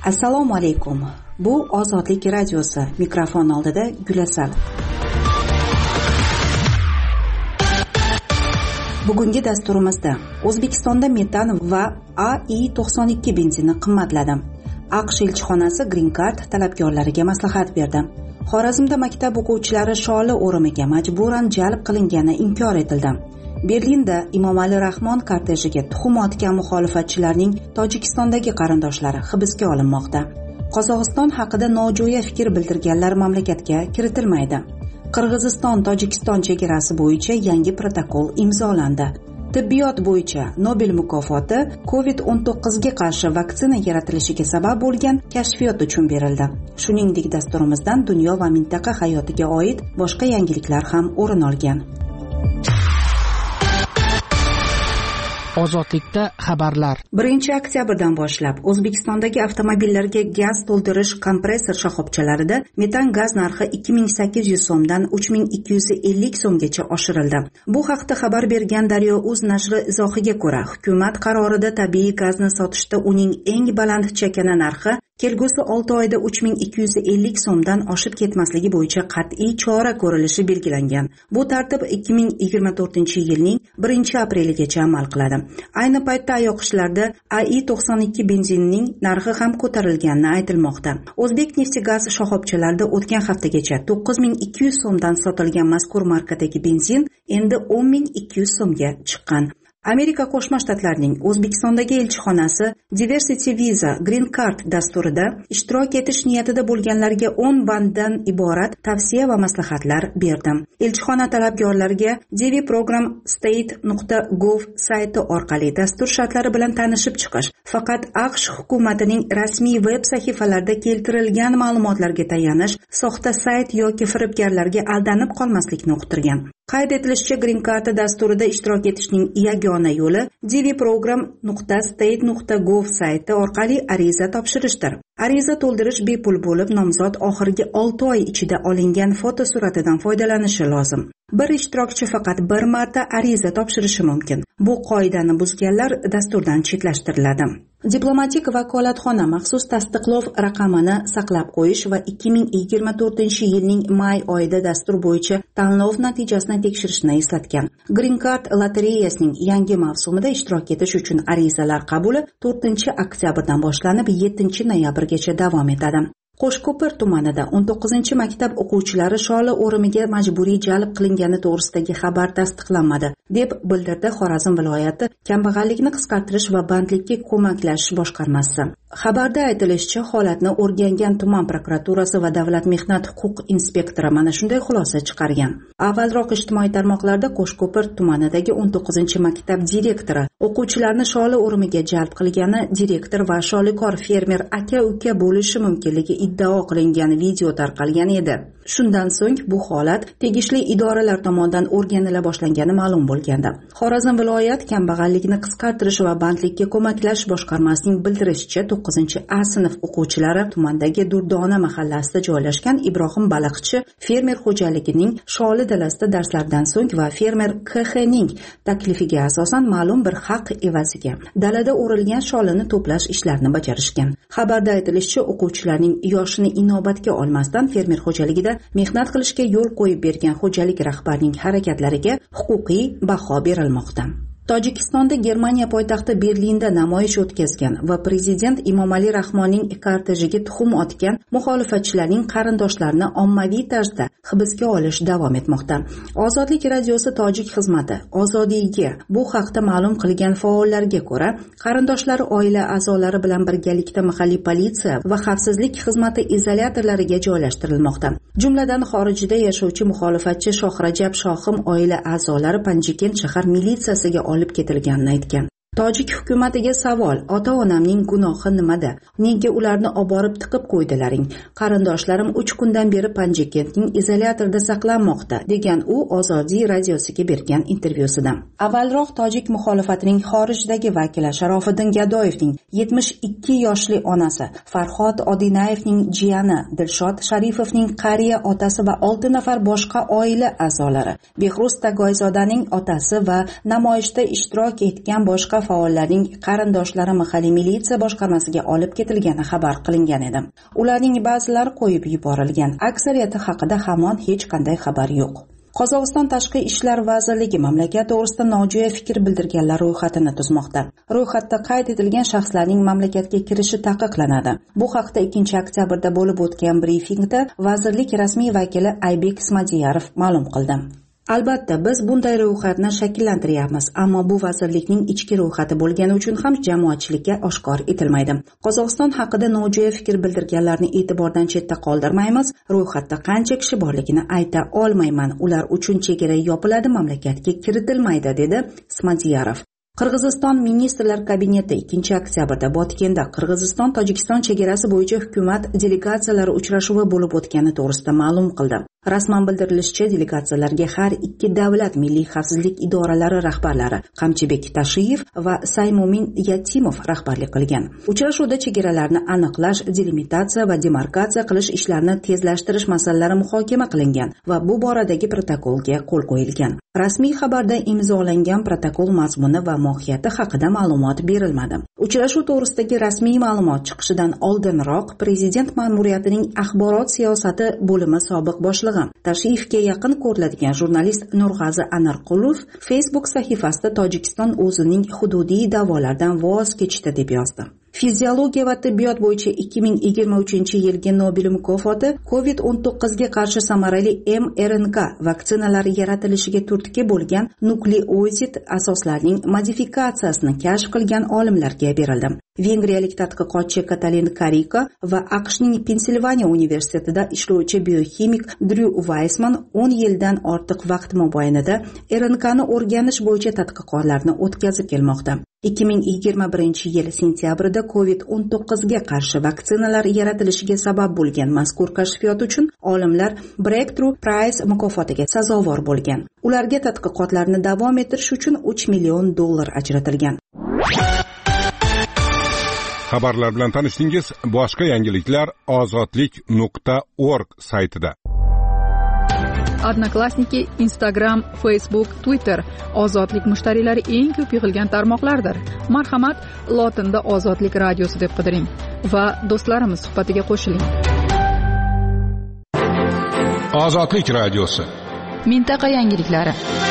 Assalomu alaykum. Bu Ozodlik radiosi. Mikrofon oldida Gulasal. Bugungi dasturimizda O'zbekistonda metan va AI-92 benzini qimmatladi. AQSh elchixonasi Green Card talabgorlariga maslahat berdi. Xorazmda maktab o'quvchilari sholi o'rimiga majburan jalb qilingani inkor etildi. Berlinda Emomali Rahmon kortejiga tuxum otgan muxolifatchilarning Tojikistondagi qarindoshlari hibsga olinmoqda. Qozog'iston haqida nojo'ya fikr bildirganlar mamlakatga kiritilmaydi. Qirg'iziston-Tojikiston chegarasi bo'yicha yangi protokol imzolandi. Tibbiyot bo'yicha Nobel mukofoti COVID-19 ga qarshi vaksina yaratilishiga sabab bo'lgan kashfiyot uchun berildi. Shuningdek, dasturimizdan dunyo va mintaqa hayotiga oid boshqa yangiliklar ham o'rin olgan. Ozodlikda xabarlar. 1-oktyabrdan boshlab O'zbekistondagi avtomobillarga gaz to'ldirish kompressor shoxobchalarida metan gaz narxi 2800 so'mdan 3250 so'mgacha oshirildi. Bu haqda xabar bergan Daryo.uz nashri izohiga ko'ra, hukumat qarorida tabiiy gazni sotishda uning eng baland chakana narxi kelgusi 6 oyda 3250 so'mdan oshib ketmasligi bo'yicha qat'iy chora ko'rilishi belgilangan. Bu tartib 2024-yilning 1-apreligacha amal qiladi. Ayni paytda ayoqishlarda AI-92 benzinining narxi ham ko'tarilgani aytilmoqda. O'zbekneftgaz shoxobchalarida o'tgan haftagacha 9200 so'mdan sotilgan mazkur markadagi benzin endi 10200 so'mga chiqqan. Amerika Qo'shma Shtatlarining O'zbekistondagi elchixonasi Diversity Visa Green Card dasturida ishtirok etish niyatida bo'lganlarga 10 banddan iborat tavsiya va maslahatlar berdi. Elchixona talabgorlariga dvprogram.state.gov sayti orqali dastur shartlari bilan tanishib chiqish, faqat AQSh hukumatining rasmiy veb sahifalarida keltirilgan ma'lumotlarga tayanish, soxta sayt yoki firibgarlarga aldanib qolmaslikni uqtirgan. Qayd etilishicha, Green Card dasturida ishtirok etishning yagona yo'li dvprogram.state.gov sayti orqali ariza topshirishdir. Ariza to'ldirish bepul bo'lib, nomzod oxirgi 6 oy ichida olingan fotosuratidan foydalanishi lozim. Bir ishtirokchi faqat bir marta ariza topshirishi mumkin. Bu qoidani buzganlar dasturdan chetlashtiriladi. Diplomatik vakolatxona maxsus tasdiqlov raqamini saqlab qo'yish va 2024-yilning may oyida dastur bo'yicha tanlov natijasini tekshirishni eslatgan. Green Card lotereyasining yangi mavsumida ishtirok etish uchun arizalar qabuli 4-oktyabrdan boshlanib 7-noyabrgacha davom etadi. Qo'shko'pir tumanida 19-maktab o'quvchilari sholi o'rimiga majburiy jalb qilingani to'g'risidagi xabar tasdiqlanmadi, deb bildirdi Xorazm viloyati kambag'allikni qisqartirish va bandlikka ko'maklashish boshqarmasi. Xabarda aytilishicha, holatni o'rgangan tuman prokuraturasi va davlat mehnat huquq inspektori mana shunday xulosa chiqargan. Avvalroq ijtimoiy tarmoqlarda Qo'shko'pir tumanidagi 19-maktab direktori o'quvchilarni sholi o'rimiga jalb qilgani, direktor va sholikor fermer aka-uka bo'lishi mumkinligi iddao qilingan video tarqalgan edi. Shundan so'ng bu holat tegishli idoralar tomonidan o'rganila boshlangani ma'lum bo'lgandi. Xorazm viloyat kambag'allikni qisqartirish va bandlikka ko'maklash boshqarmasining bildirishicha, 9-A sinf o'quvchilari tumandagi Durdona mahallasida joylashgan Ibrohim Baliqchi fermer xo'jaligining sholi dalasida darslardan so'ng va fermer KXning taklifiga asosan ma'lum bir haq evaziga dalada o'rilgan sholini to'plash ishlarini bajarishgan. Xabarda aytilishicha, o'quvchilarning yoshini inobatga olmasdan fermer xo'jaligida mehnat qilishga yo'l qo'yib bergan xo'jalik rahbarining harakatlariga huquqiy baho berilmoqda. Tojikistonda Germaniya poytaxti Berlinda namoyish o'tkazgan va prezident Emomali Rahmonning kortejiga tuxum otgan muxolifatchilarning qarindoshlarini ommaviy tarzda hibsga olish davom etmoqda. Ozodlik radiosi tojik xizmati Ozodiyga bu haqda ma'lum qilgan faollarga ko'ra, qarindoshlari oila a'zolari bilan birgalikda mahalliy politsiya va xavfsizlik xizmati izolyatorlariga joylashtirilmoqda. Jumladan xorijda yashovchi muxolifatchi Shohrajab Shohim oila a'zolari Panjikent shahar militsiyasiga olib ketilganini aytgan. Tojik hukumatiga savol: ota-onamning gunohi nimada? Nega ularni oborib tiqib qo'ydilaring? Qarindoshlarim 3 kundan beri Panjikentning izolyatorida saqlanmoqda, degan u Ozodiy radiosiga bergan intervyusida. Avvalroq tojik muxolifatining xorijdagi vakili Sharofiddin Gadoyevning 72 yoshli onasi, Farhod Odinayevning jiyani Dilshod Sharifovning qariya otasi va 6 nafar boshqa oila a'zolari, Behruz Tagoyzodaning otasi va namoyishda ishtirok etgan boshqa faollarning qarindoshlari mahalliy militsiya boshqarmasiga olib ketilgani xabar qilingan edi. Ularning ba'zilari qo'yib yuborilgan, aksariyati haqida hamon hech qanday xabar yo'q. Qozog'iston Tashqi ishlar vazirligi mamlakat to'g'risida nojo'ya fikr bildirganlar ro'yxatini tuzmoqda. Ro'yxatda qayd etilgan shaxslarning mamlakatga kirishi taqiqlanadi. Bu haqda 2-oktyabrda bo'lib o'tgan brifingda vazirlik rasmiy vakili Aybek Ismadiyarov ma'lum qildi. Albatta, biz bunday ro'yxatni shakllantiryapmiz, ammo bu vazirlikning ichki ro'yxati bo'lgani uchun ham jamoatchilikka oshkor etilmaydi. Qozog'iston haqida nojo'ya fikr bildirganlarni e'tibordan chetda qoldirmaymiz. Ro'yxatda qancha kishi borligini ayta olmayman. Ular uchun chegara yopiladi, mamlakatga kiritilmaydi, dedi Ismadiyarov. Qirg'iziston ministrlar kabineti 2-oktyabrda Botkenda Qirg'iziston-Tojikiston chegarasi bo'yicha hukumat delegatsiyalari uchrashuvi bo'lib o'tgani to'g'risida ma'lum qildi. Rasman bildirilishicha, delegatsiyalarga har ikki davlat milliy xavfsizlik idoralari rahbarlari Qamchibek Tashiyev va Saymumin Yatimov rahbarlik qilgan. Uchrashuvda chegaralarni aniqlash, delimitatsiya va demarkatsiya qilish ishlarini tezlashtirish masalalari muhokama qilingan va bu boradagi protokolga qo'l qo'yilgan. Rasmiy xabarda imzolangan protokol mazmuni va mohiyati haqida ma'lumot berilmadi. Uchrashuv to'g'risidagi rasmiy ma'lumot chiqishidan oldinroq prezident ma'muriyatining axborot siyosati bo'limi sobiq boshlig'i Tashiyevga yaqin ko'riladigan jurnalist Nurg'azi Anarqulov Facebook sahifasida Tojikiston o'zining hududiy da'volardan voz kechdi deb yozdi. Fiziologiya va tibbiyot bo'yicha 2023-yilgi Nobel mukofoti COVID-19 ga qarshi samarali mRNK vaksinalari yaratilishiga turtki bo'lgan nukleosid asoslarining modifikatsiyasini kashf qilgan olimlarga berildi. Vengriyalik tadqiqotchi Katalin Karika va AQShning Pensilvaniya universitetida ishlovchi bioximik Drew Weissman 10 yildan ortiq vaqt mobaynida RNKni o'rganish bo'yicha tadqiqotlarni o'tkazib kelmoqda. 2021-yil sentyabrida COVID-19 ga qarshi vaksinalar yaratilishiga sabab bo'lgan mazkur kashfiyot uchun olimlar Breakthrough Prize mukofotiga sazovor bo'lgan. Ularga tadqiqotlarni davom ettirish uchun $3 million ajratilgan. Xabarlar bilan tanishdingiz. Boshqa yangiliklar ozodlik.org saytida. Odnoklassniki, Instagram, Facebook, Twitter ozodlik mushtariylari eng ko'p yig'ilgan tarmoqlardir. Marhamat, lotinda Ozodlik radiosi deb qidiring va do'stlarimiz suhbatiga qo'shiling. Ozodlik radiosi. Mintaqa yangiliklari.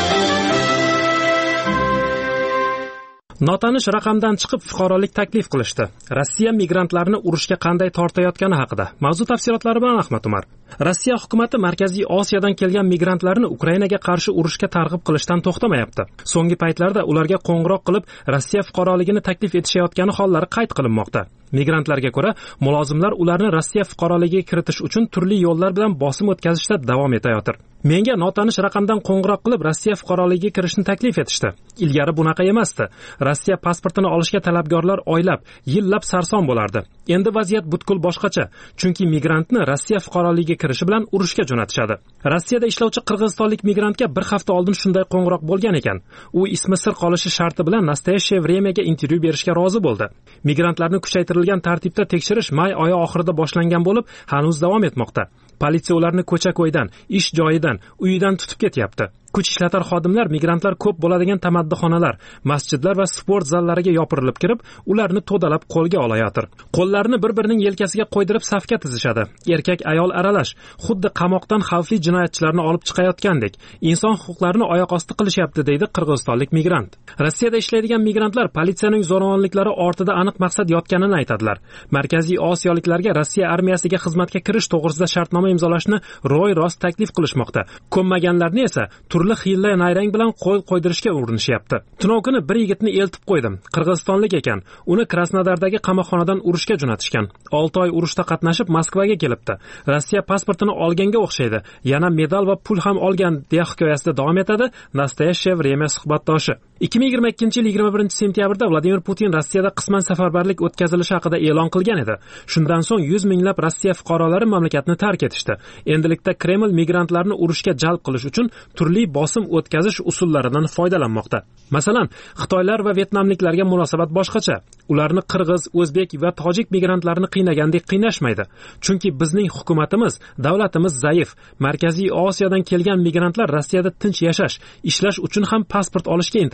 Notanish raqamdan chiqib fuqarolik taklif qilishdi. Rossiya migrantlarni urushga qanday tortayotgani haqida. Mavzu tafsilotlari bilan Ahmad Umar. Rossiya hukumati Markaziy Osiyodan kelgan migrantlarni Ukrainaga qarshi urushga targ'ib qilishdan to'xtamayapti. So'nggi paytlarda ularga qo'ng'iroq qilib, Rossiya fuqaroligini taklif etishayotgani hollari qayd qilinmoqda. Migrantlarga ko'ra, mulozimlar ularni Rossiya fuqaroligiga kiritish uchun turli yo'llar bilan bosim o'tkazishda davom etayotir. Menga notanish raqamdan qo'ng'iroq qilib, Rossiya fuqaroligiga kirishni taklif etishdi. Ilgari bunaqa emasdi. Rossiya pasportini olishga talabgorlar oylab, yillab sarson bo'lardi. Endi vaziyat butkul boshqacha, chunki migrantni Rossiya fuqaroligiga kirishi bilan urushga jo'natishadi. Rossiyada ishlovchi qirg'izistonlik migrantga bir hafta oldin shunday qo'ng'iroq bo'lgan ekan. U ismi sir qolishi sharti bilan Nastoyashye vremyaga intervyu berishga rozi bo'ldi. Migrantlarni kuchaytirilgan tartibda tekshirish may oyi oxirida boshlangan bo'lib, hanuz davom etmoqda. Politsiya ularni ko'cha-ko'ydan, ish joyidan, uyidan tutib ketyapti. Kuch ishlatar xodimlar migrantlar ko'p bo'ladigan tamaddixonalar, masjidlar va sport zallariga yopirilib kirib, ularni to'dalab qo'lga olayotir. Qo'llarini bir-birining yelkasiga qo'ydirib safga tizishadi. Erkak ayol aralash, xuddi qamoqdan xavfli jinoyatchilarni olib chiqayotgandek, inson huquqlarini oyoq osti qilishyapti, deydi qirg'izistonlik migrant. Rossiyada ishlaydigan migrantlar politsiyaning zo'ravonliklari ortida aniq maqsad yotganini aytadilar. Markaziy Osiyoliklarga Rossiya armiyasiga xizmatga kirish to'g'risida shartnoma imzolashni ro'y-rost taklif qilishmoqda. Ko'nmaganlarni esa turli xiyla nayrang bilan qo'l qo'ydirishga urinishyapti. Tunov kuni bir yigitni eltib qo'ydim. Qirg'izistonlik ekan. Uni Krasnodardagi qamoqxonadan urushga jo'natishgan. 6 oy urushda qatnashib Moskvaga kelibdi. Rossiya pasportini olganga o'xshaydi. Yana medal va pul ham olgan, deya hikoyasida davom etadi Nastoyashye vremya suhbatdoshi. 2022-yil 21-sentyabrda Vladimir Putin Rossiyada qisman safarbarlik o'tkazilishi haqida e'lon qilgan edi. Shundan so'ng 100 minglab Rossiya fuqarolari mamlakatni tark etishdi. Endilikda Kreml migrantlarni urushga jalb qilish uchun turli bosim o'tkazish usullaridan foydalanmoqda. Masalan, Xitoylar va Vyetnamliklarga munosabat boshqacha. Ularni qirg'iz, o'zbek va tojik migrantlarni qiynagandek qiynashmaydi. Chunki bizning hukumatimiz, davlatimiz zaif. Markaziy Osiyodan kelgan migrantlar Rossiyada tinch yashash, ishlash uchun ham pasport olishga intiladi.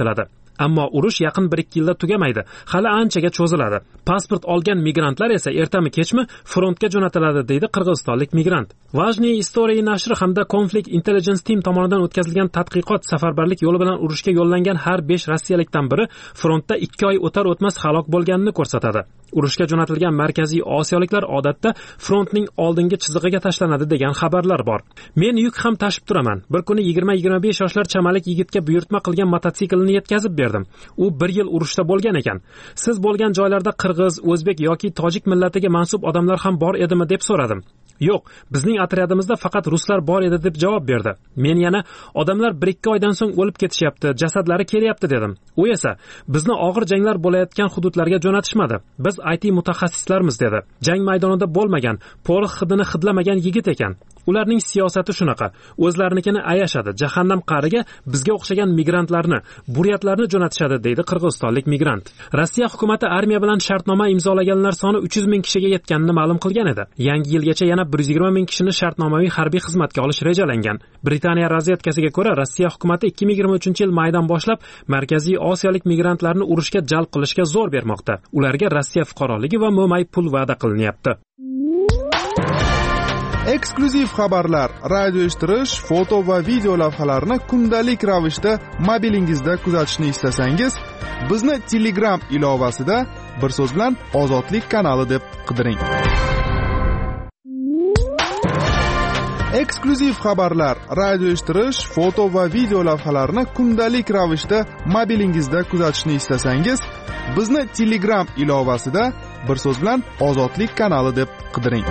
Ammo urush yaqin 1-2 yilda tugamaydi, hali anchaga cho'ziladi. Pasport olgan migrantlar esa ertami kechmi frontga jo'natiladi, deydi qirg'izistonlik migrant. Vajniy Istoria nashri hamda Conflict Intelligence Team tomonidan o'tkazilgan tadqiqot safarbarlik yo'li bilan urushga yo'llangan har 5 rossiyalikdan biri frontda 2 oy o'tar o'tmas halok bo'lganini ko'rsatadi. Urushga jo'natilgan markaziy osiyoliklar odatda frontning oldingi chizig'iga tashlanadi degan xabarlar bor. Men yuk ham tashib turaman. Bir kuni 20-25 yoshlar chamalik yigitga buyurtma qilgan mototsiklni yetkazib berdim. U 1 yil urushda bo'lgan ekan. Siz bo'lgan joylarda qirg'iz, o'zbek yoki tojik millatiga mansub odamlar ham bor edimi deb so'radim. Yo'q, bizning otryadimizda faqat ruslar bor edi deb javob berdi. Men yana odamlar 1-2 oydan so'ng o'lib ketishyapti, jasadlari kelyapti dedim. U esa bizni og'ir janglar bo'layotgan hududlarga jo'natishmadi. Biz IT mutaxassislarimiz dedi. Jang maydonida bo'lmagan, porox hidini hidlamagan yigit ekan. Ularning siyosati shunaqa. O'zlarinikini ayashadi. Jahannam qariga bizga o'xshagan migrantlarni, buryatlarni jo'natishadi, deydi qirg'izistonlik migrant. Rossiya hukumatı armiya bilan shartnoma imzolaganlar soni 300 ming kishiga yetganini ma'lum qilgan edi. Yangi yilgacha yana 120 ming kishini shartnomaviy harbiy xizmatga olish rejalangan. Britaniya razvedkasiga ko'ra, Rossiya hukumatı 2023-yil maydan boshlab markaziy osiyolik migrantlarni urushga jalb qilishga zo'r bermoqda. Ularga Rossiya fuqaroligi va mo'may pul va'da qilinyapti. Eksklyuziv xabarlar, radio eshittirish, foto va video lavhalarni kundalik ravishda mobilingizda kuzatishni istasangiz, bizni Telegram ilovasida bir so'z bilan Ozodlik kanali deb qidiring. Eksklyuziv xabarlar, radio eshittirish, foto va video lavhalarni kundalik ravishda mobilingizda kuzatishni istasangiz, bizni Telegram ilovasida bir so'z bilan Ozodlik kanali deb qidiring.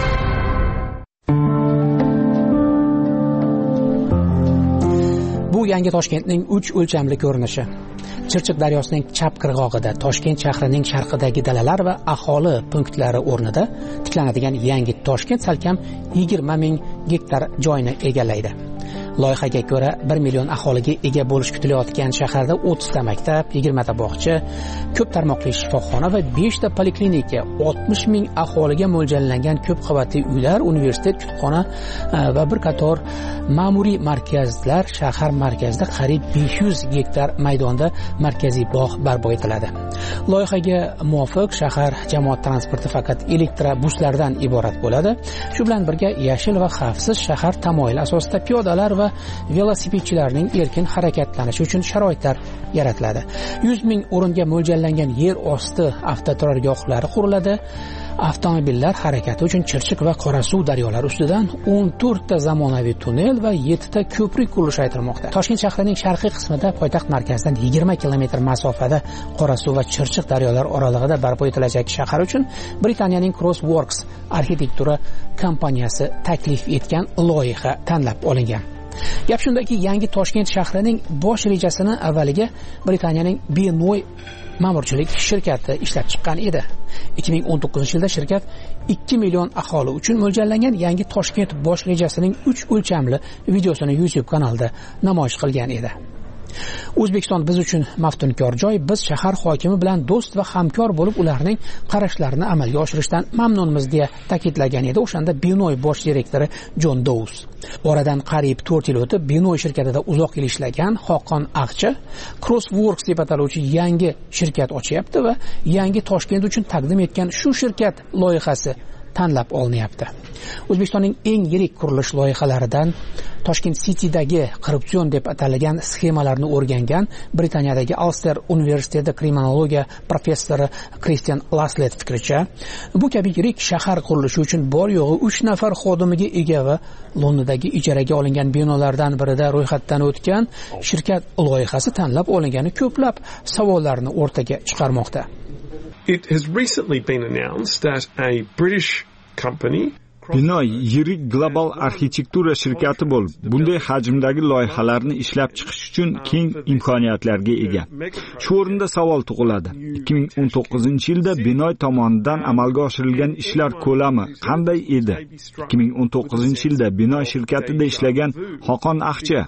Bu yangi Toshkentning 3 o'lchamli ko'rinishi. Chirchiq daryosining chap qirg'og'ida, Toshkent shahrining sharqidagi dalalar va aholi punktlari o'rnida tiklanadigan yangi Toshkent salkam 20 ming gektar joyni egallaydi. Loyihaga ko'ra 1 million aholiga ega bo'lish kutilayotgan shaharda 30 ta maktab, 20 ta bog'cha, ko'p tarmoqli shifoxona va 5 ta poliklinika, 60 ming aholiga mo'ljallangan ko'p qavatli uylar, universitet, kutubxona va bir qator ma'muriy markazlar shahar markazida qariyb 500 gektar maydonda markaziy bog' barpo etiladi. Loyihaga muvofiq shahar jamoat transporti faqat elektrobuslardan iborat bo'ladi. Shu bilan birga yashil va xavfsiz shahar tamoyili asosida piyodalar va velosipedchilarning erkin harakatlanishi uchun sharoitlar yaratiladi. 100 ming o'ringa mo'ljallangan yer osti avtoturargohlari quriladi. Avtomobillar harakati uchun Chirchiq va Qorasuv daryolari ustidan 14 ta zamonaviy tunnel va 7 ta ko'prik qurilishi aytilmoqda. Toshkent shahrining sharqiy qismida poytaxt markazidan 20 kilometr masofada Qorasuv va Chirchiq daryolari oralig'ida barpo etilajak shahar uchun Britaniyaning Crossworks arxitektura kompaniyasi taklif etgan loyiha tanlab olingan. Gap shundaki, yangi Toshkent shahrining bosh rejasini avvaliga Britaniyaning Benoy ma'murchilik shirkati ishlab chiqqan edi. 2019-yilda shirkat 2 million aholi uchun mo'ljallangan yangi Toshkent bosh rejasining 3 o'lchamli videosini YouTube kanalida namoyish qilgan edi. O'zbekiston biz uchun maftunkor joy. Biz shahar hokimi bilan do'st va hamkor bo'lib, ularning qarashlarini amalga oshirishdan mamnunmiz deya ta'kidlagan edi o'shanda Benoy bosh direktori Jon Dous. Oradan qariyb 4 yil o'tib, Benoy shirkatida uzoq yil ishlagan Xoqon Aqchi Crossworks deb ataluvchi yangi shirkat ochyapti va yangi Toshkent uchun taqdim etgan shu shirkat loyihasi tanlab olinyapti. O'zbekistonning eng yirik qurilish loyihalaridan Toshkent City'dagi korrupsion deb atalgan sxemalarni o'rgangan Britaniyadagi Ulster universiteti kriminologiya professori Christian Laslet fikricha, bu kabi yirik shahar qurilishi uchun bor yo'g'i 3 nafar xodimiga ega va Londondagi ijaraga olingan binolardan birida ro'yxatdan o'tgan shirkat loyihasi tanlab olingani ko'plab savollarni o'rtaga chiqarmoqda. It has recently been announced that a British company Binoy yirik global arxitektura shirkati bo'lib, bunday hajmdagi loyihalarni ishlab chiqish uchun keng imkoniyatlarga ega. Shu o'rinda savol tug'iladi. 2019-yilda Binoy tomonidan amalga oshirilgan ishlar ko'lami qanday edi? 2019-yilda Binoy shirkatida ishlagan Xoqon Aqchi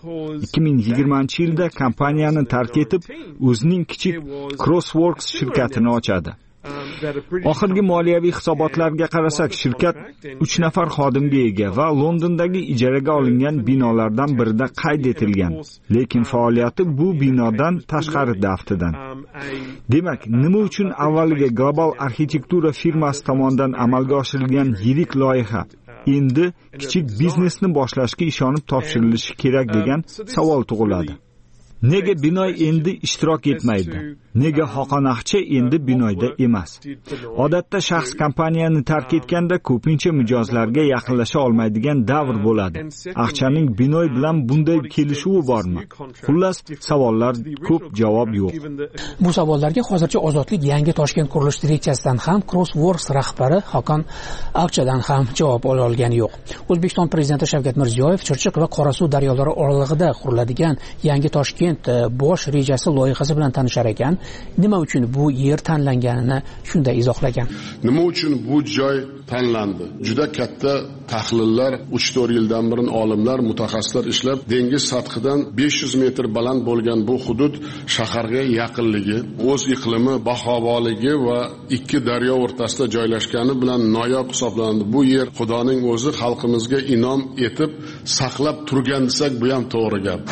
2020-yilda kompaniyani tark etib, o'zining kichik Crossworks shirkatini ochadi. Oxirgi moliyaviy hisobotlarga qarasak, shirkat 3 nafar xodimga ega va Londondagi ijaraga olingan binolardan birida qayd etilgan. Lekin faoliyati bu binodan tashqarida aftidan. Demak, nima uchun avvaliga Global arxitektura firmasi tomonidan amalga oshirilgan yirik loyiha endi kichik biznesni boshlashga ishonib topshirilishi kerak degan savol tug'iladi. Nega binoy endi ishtirok etmaydi? Nega Xoqon Axche endi binoyda emas? Odatda shaxs kompaniyani tark etganda ko'pincha mijozlarga yaqinlasha olmaydigan davr bo'ladi. Axchaning binoy bilan bunday kelishuvi bormi? Xullas, savollar ko'p, javob yo'q. Bu savollarga hozircha Ozodlik yangi Toshkent qurilish direksiyasidan ham, Crossworks rahbari Xoqon Axchedan ham javob ola olgani yo'q. O'zbekiston prezidenti Shavkat Mirziyoyev Chirchiq va Qorasuv daryolari oralig'ida quriladigan yangi Toshkent bosh rejasi loyihasi bilan tanishar ekan. Nima uchun bu yer tanlanganini shunday izohlagan. Nima uchun bu joy tanlandi? Juda katta tahlillar 3-4 yildan beri olimlar, mutaxassislar ishlab, dengiz sathidan 500 metr baland bo'lgan bu hudud shaharga yaqinligi, o'z iqlimi, bahovoligi va ikki daryo o'rtasida joylashgani bilan noyob hisoblanadi. Bu yer Xudoning o'zi xalqimizga inom etib saqlab turgan desak, bu ham to'g'ri gap.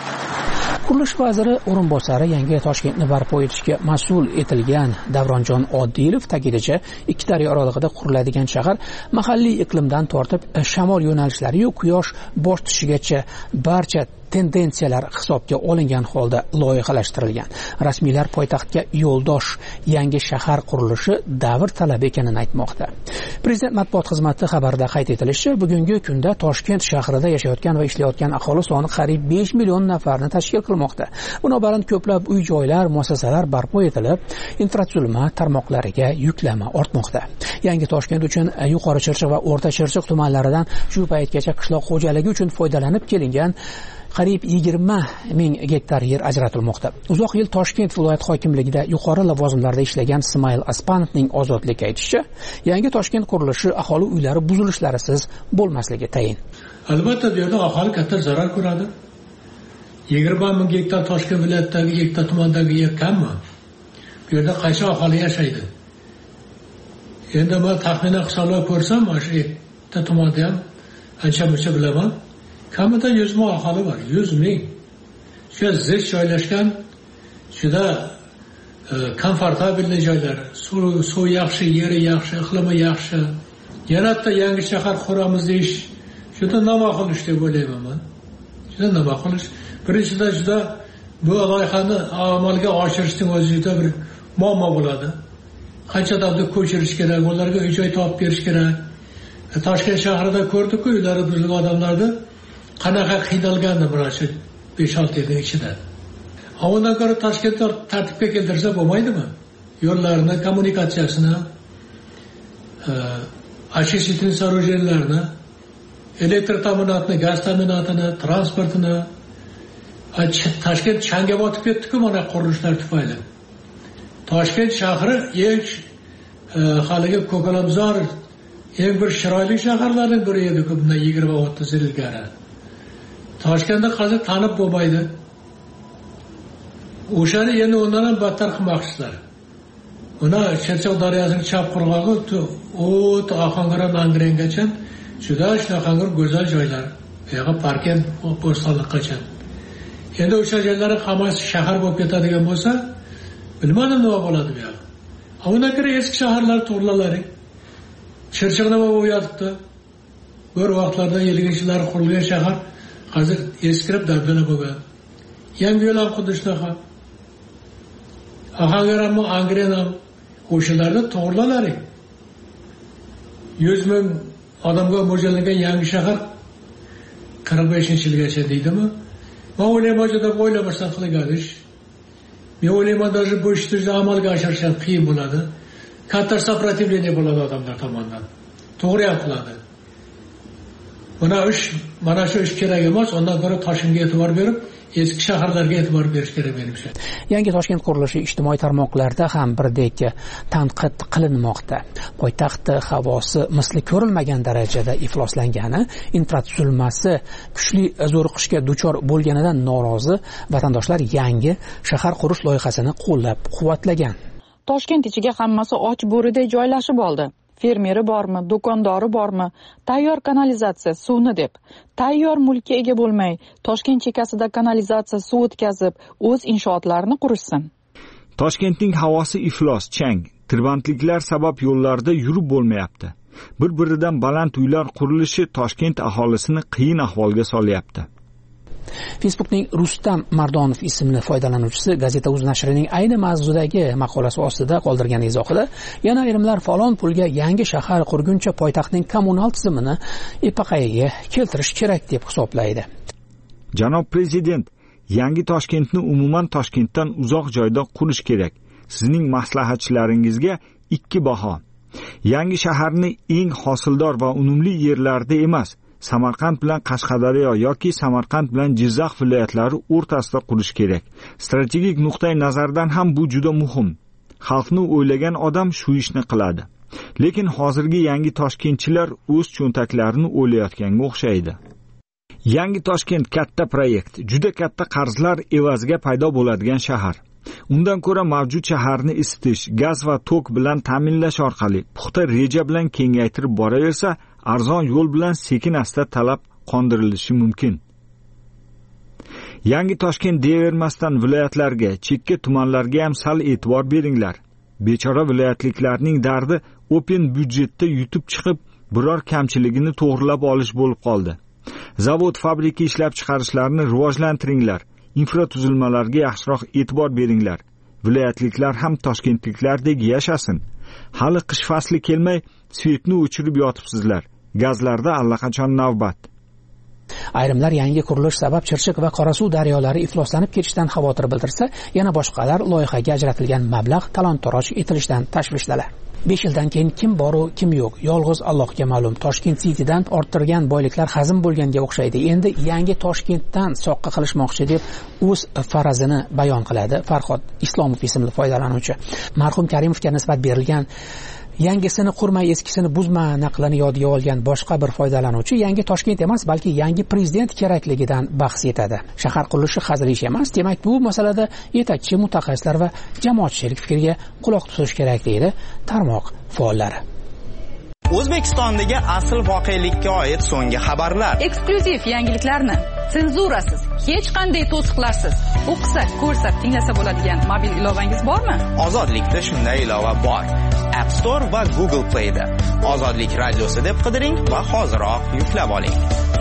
Qurilish vaziri o'rinbosari yangi Toshkentni barpo etishga mas'ul etilgan Davronjon Odilov ta'kidincha, ikki daryo oralig'ida quriladigan shahar mahalliy iqlimdan tortib shamol yo'nalishlari yu quyosh botishigacha barcha tendensiyalar hisobga olingan holda loyihalashtirilgan. Rasmiylar poytaxtga yo'ldosh yangi shahar qurilishi davr talabi ekanini aytmoqda. Prezident matbuot xizmati xabarida qayd etilishicha, bugungi kunda Toshkent shahrida yashayotgan va ishlayotgan aholi soni qariyb 5 million nafarni tashkil qilmoqda. Binobarin ko'plab uy-joylar, muassasalar barpo etilib, infratuzilma tarmoqlariga yuklama ortmoqda. Yangi Toshkent uchun Yuqori Chirchiq va O'rta Chirchiq tumanlaridan shu paytgacha qishloq xo'jaligi uchun foydalanib kelingan qariyb 20 ming gektar yer ajratilmoqda. Uzoq yil Toshkent viloyat hokimligida yuqori lavozimlarda ishlagan Ismoil Aspanovning Ozodlik aytishicha, yangi Toshkent qurilishi aholi uylari buzilishlarisiz bo'lmasligi tayin. Albatta, bu yerda aholi katta zarar ko'radi. 20 ming gektar Toshkent viloyatidagi gektar tumandagi yer kammi? Bu yerda qaysi aholi yashaydi? Endi men taxminan hisoblab ko'rsam, mana shu yerda tumanda ham ancha-muncha bilaman. Kamida 100 ming aholi bor, 100 ming. Shu zich joylashgan, juda komfortabilli joylar, suv yaxshi, yeri yaxshi, iqlimi yaxshi. Yana yangi shahar quramiz deyish juda nomaqul ish deb o'ylayman men. Juda nomaqul ish. Birinchidan juda bu loyihani amalga oshirishning o'zi juda bir muammo bo'ladi. Qancha davlat ko'chirish kerak, ularga uy-joy topib berish kerak. Toshkent shahrida ko'rdik-ku, uylari buzilgan odamlarni qanaqa qiynalgandi mana shu 5-6 yilning ichida. Undan ko'ra Toshkentni tartibga keltirsa bo'lmaydimi? Yo'llarni, kommunikatsiyasini, очистительный сооруженияларni, elektr ta'minotini, gaz ta'minotini, transportini, Toshkent changga botib ketdi-ku mana qurilishlar tufayli. Toshkent shahri eng haligi ko'kalamzor, eng bir chiroyli shaharlarning biri edi-ku bundan 20-30 yil ilgari. Toshkentda hozir tanib bo'lmaydi. O'shani endi undan ham battar qilmoqchilar. Uni Chirchiq daryosining chap qirg'og'i to Ohangaron Angrengacha juda shunaqangi go'zal joylar. Bu yerga parkent bo'stonliqqacha. Endi o'sha joylar hammasi shahar bo'lib ketadigan bo'lsa, bilmadim nima bo'ladi bu yerda. Undan ko'ra eski shaharlar to'g'rilaring. Chirchiqda nima yotibdi? Bir vaqtlarda 70-yillar qurilgan shahar hozir eskirib dabdala bo'lgan. Yangi yo'l ham xuddi shunaqa. Ohangaron, Angren o'shalarni to'g'rilalaring. 100 ming odamga mo'ljallangan yangi shahar 45-yilgacha deydimi? Men o'ylayman, juda o'ylamasdan qilingan ish. Men o'ylayman, даже bu ishni amalga oshirish ham qiyin bo'ladi. Katta сопротивление bo'ladi odamlar tomonidan. To'g'ri ham qiladi. Mana shu ish kerak emas, undan ko'ra Toshkentga e'tibor berib, eski shaharlarga e'tibor berish kerak menimcha. Yangi Toshkent qurilishi ijtimoiy tarmoqlarda ham birdek tanqid qilinmoqda. Poytaxt havosi misli ko'rilmagan darajada ifloslangani, infratuzilmasi kuchli zo'riqishga duchor bo'lganidan norozi vatandoshlar yangi shahar qurish loyihasini qo'llab-quvvatlagan. Toshkent ichiga hammasi och bo'riday joylashib oldi. Fermeri bormi, do'kondori bormi, tayyor kanalizatsiya suvni deb, tayyor mulkka ega bo'lmay, Toshkent chekkasida kanalizatsiya suv o'tkazib, o'z inshootlarini qurishsin. Toshkentning havosi iflos, chang, tirbandliklar sabab yo'llarda yurib bo'lmayapti. Bir-biridan baland uylar qurilishi Toshkent aholisini qiyin ahvolga solyapti. Facebookning Rustam Mardonov ismli foydalanuvchisi Gazeta.uz nashrining ayni mavzudagi maqolasi ostida qoldirgan izohida yana ayrimlar falon pulga yangi shahar qurguncha poytaxtning kommunal tizimini epaqayaga keltirish kerak deb hisoblaydi. Janob prezident, yangi Toshkentni umuman Toshkentdan uzoq joyda qurish kerak. Sizning maslahatchilaringizga 2 baho. Yangi shaharni eng hosildor va unumli yerlarda emas, Samarqand bilan Qashqadaryo yoki Samarqand bilan Jizzax viloyatlari o'rtasida qurish kerak. Strategik nuqtai nazardan ham bu juda muhim. Xalqni o'ylagan odam shu ishni qiladi. Lekin hozirgi yangi toshkentchilar o'z cho'ntaklarini o'ylayotganga o'xshaydi. Yangi Toshkent katta proyekt, juda katta qarzlar evaziga paydo bo'ladigan shahar. Undan ko'ra mavjud shaharni isitish, gaz va tok bilan ta'minlash orqali puxta reja bilan kengaytirib boraversa, arzon yo'l bilan sekin-asta talab qondirilishi mumkin. Yangi Toshkent deyavermasdan viloyatlarga, chekka tumanlarga ham sal e'tibor beringlar. Bechora viloyatliklarning dardi open byudjetda yutib chiqib, biror kamchiligini to'g'rilab olish bo'lib qoldi. Zavod, fabrika ishlab chiqarishlarini rivojlantiringlar. Infratuzilmalarga yaxshiroq e'tibor beringlar. Viloyatliklar ham toshkentliklardek yashasin. Hali qish fasli kelmay, svetni o'chirib yotibsizlar. Gazlarda allaqachon navbat. Ayrimlar yangi qurilish sabab Chirchiq va Qorasuv daryolari ifloslanib ketishidan xavotir bildirsa, yana boshqalar loyihaga ajratilgan mablag' talon-toroj etilishdan tashvishdalar. 5 yildan keyin kim bor u, kim yo'q, yolg'iz Allohga ma'lum. Toshkent City'dan orttirgan boyliklar hazm bo'lganga o'xshaydi. Endi yangi Toshkentdan soqqa qilishmoqchi deb o'z farazini bayon qiladi Farhod Islomov ismli foydalanuvchi. Marhum Karimovga nisbat berilgan yangisini qurmay eskisini buzma naqlini yodiga olgan boshqa bir foydalanuvchi yangi Toshkent emas, balki yangi prezident kerakligidan bahs etadi. Shahar qurilishi hazil ish emas, demak bu masalada yetakchi mutaxassislar va jamoatchilik fikriga quloq tutish kerak deydi tarmoq faollari. O'zbekistondagi asl voqelikka oid so'nggi xabarlar, eksklyuziv yangiliklarni senzurasiz, hech qanday to'siqlarsiz o'qisa, ko'rsa, tinglasa bo'ladigan mobil ilovangiz bormi? Ozodlikda shunday ilova bor. App Store va Google Play'da Ozodlik radiosi deb qidiring va hoziroq yuklab oling.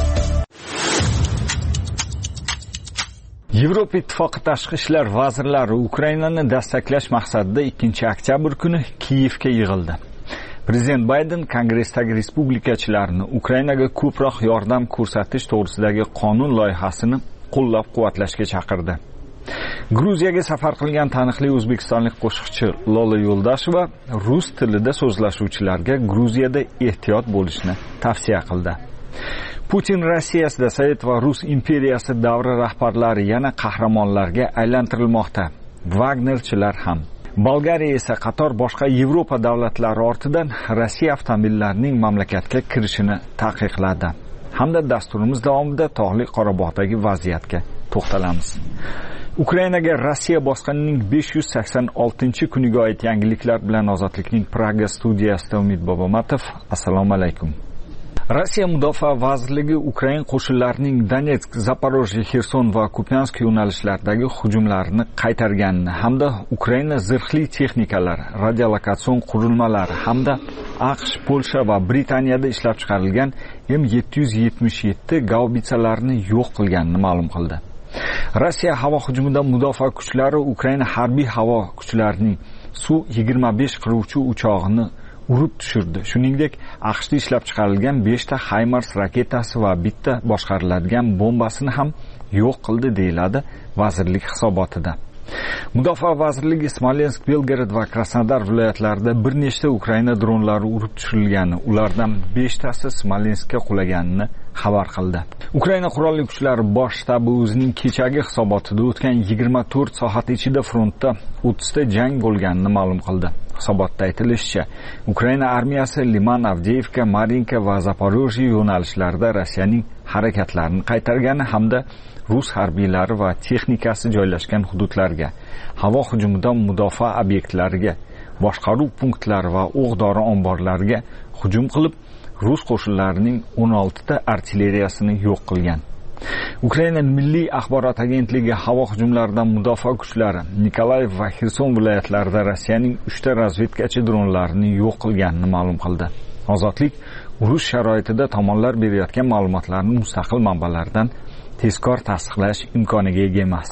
Yevropa Ittifoqi tashqi ishlar vazirlari Ukrainani dastaqlash maqsadida 2-oktyabr kuni Kiyevga yig'ildi. Prezident Bayden Kongressdagi respublikachilarni Ukrainaga ko'proq yordam ko'rsatish to'g'risidagi qonun loyihasini qo'llab-quvvatlashga chaqirdi. Gruziyaga safar qilgan taniqli o'zbekistonlik qo'shiqchi Lola Yo'ldasheva rus tilida so'zlashuvchilarga Gruziyada ehtiyot bo'lishni tavsiya qildi. Putin Rossiyasida Sovet va Rus imperiyasi davri rahbarlari yana qahramonlarga aylantirilmoqda. Wagnerchilar ham. Bolgariya esa qator boshqa Yevropa davlatlari ortidan Rossiya avtomobillarining mamlakatga kirishini taqiqladi. Hamda dasturimiz davomida Tog'li Qorabog'dagi vaziyatga to'xtalamiz. Ukrainaga Rossiya bosqinining 586-kuniga oid yangiliklar bilan Ozodlikning Praga studiyasida Umid Bobomatov. Assalomu alaykum. Rossiya Mudofaa vazirligi Ukraina qo'shinlarining Donetsk, Zaporojye, Xerson va Kupyansk yo'nalishlaridagi hujumlarini qaytarganini hamda Ukraina zirhli texnikalar, radiolokatsion qurilmalari hamda AQSh, Polsha va Britaniyada ishlab chiqarilgan M777 gaubitsalarni yo'q qilganini ma'lum qildi. Rossiya havo hujumidan mudofaa kuchlari Ukraina harbiy havo kuchlarining Su-25 qiruvchi uchog'ini urib tushirdi. Shuningdek, AQShda ishlab chiqarilgan 5 ta HIMARS raketasi va bitta boshqariladigan bombasini ham yo'q qildi, deyiladi vazirlik hisobotida. Mudofaa vazirligi Smolensk, Belgorod va Krasnodar viloyatlarida bir nechta Ukraina dronlari urib tushirilgani, ulardan 5 tasi Smolenskka qulaganini xabar qildi. Ukraina qurolli kuchlari bosh shtabi o'zining kechagi hisobotida o'tgan 24 soat ichida frontda 30 ta jang bo'lganini ma'lum qildi. Hisobotda aytilishicha, Ukraina armiyasi Liman, Avdiivka, Marinka va Zaporojye yo'nalishlarida Rossiyaning harakatlarini qaytargani hamda rus harbiylari va texnikasi joylashgan hududlarga, havo hujumidan mudofaa obyektlariga, boshqaruv punktlari va o'q-dori omborlariga hujum qilib, rus qo'shinlarining 16 ta artilleriyasini yo'q qilgan. Ukraina Milliy axborot agentligi havo hujumlaridan mudofaa kuchlari Nikolayev va Xerson viloyatlarida Rossiyaning 3 ta razvedkachi dronlarini yo'q qilganini ma'lum qildi. Ozodlik urush sharoitida tomonlar berayotgan ma'lumotlarni mustaqil manbalardan tezkor tasdiqlash imkoniga ega emas.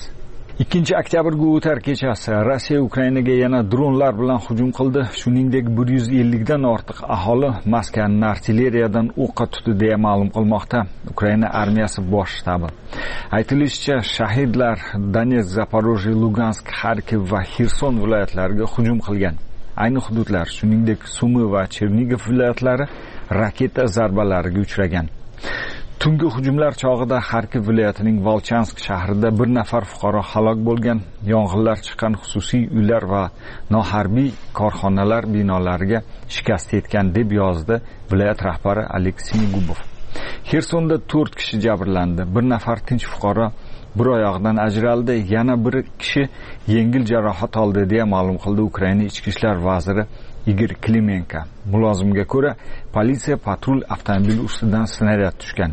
2 oktyabrga o'tar kechasi Rossiya Ukrainaga yana dronlar bilan hujum qildi. Shuningdek, 150 dan ortiq aholi Moskvani artilleriyadan o'qqa tutdi deya ma'lum qilmoqda Ukraina armiyasi bosh shtabi. Aytilishicha, shahidlar Donetsk, Zaporojye, Lugansk, Kharkiv va Xerson viloyatlariga hujum qilgan. Ayni hududlar, shuningdek, Sumi va Chernigov viloyatlari raketa zarbalariga uchragan. Tungi hujumlar chog'ida Kharkiv viloyatining Volchansk shahrida bir nafar fuqaro halok bo'lgan. Yong'inlar chiqqan xususiy uylar va noharbiy korxonalar binolariga shikast yetgan deb yozdi viloyat rahbari Aleksey Gubov. Xersonda 4 kishi jabrlandi. Bir nafar tinch fuqaro bir oyog'idan ajraldi, yana bir kishi yengil jarohat oldi deya ma'lum qildi Ukraina ichki ishlar vaziri Igor Klimenko. Mulozimga ko'ra, politsiya patrul avtomobili ustidan snaryad tushgan.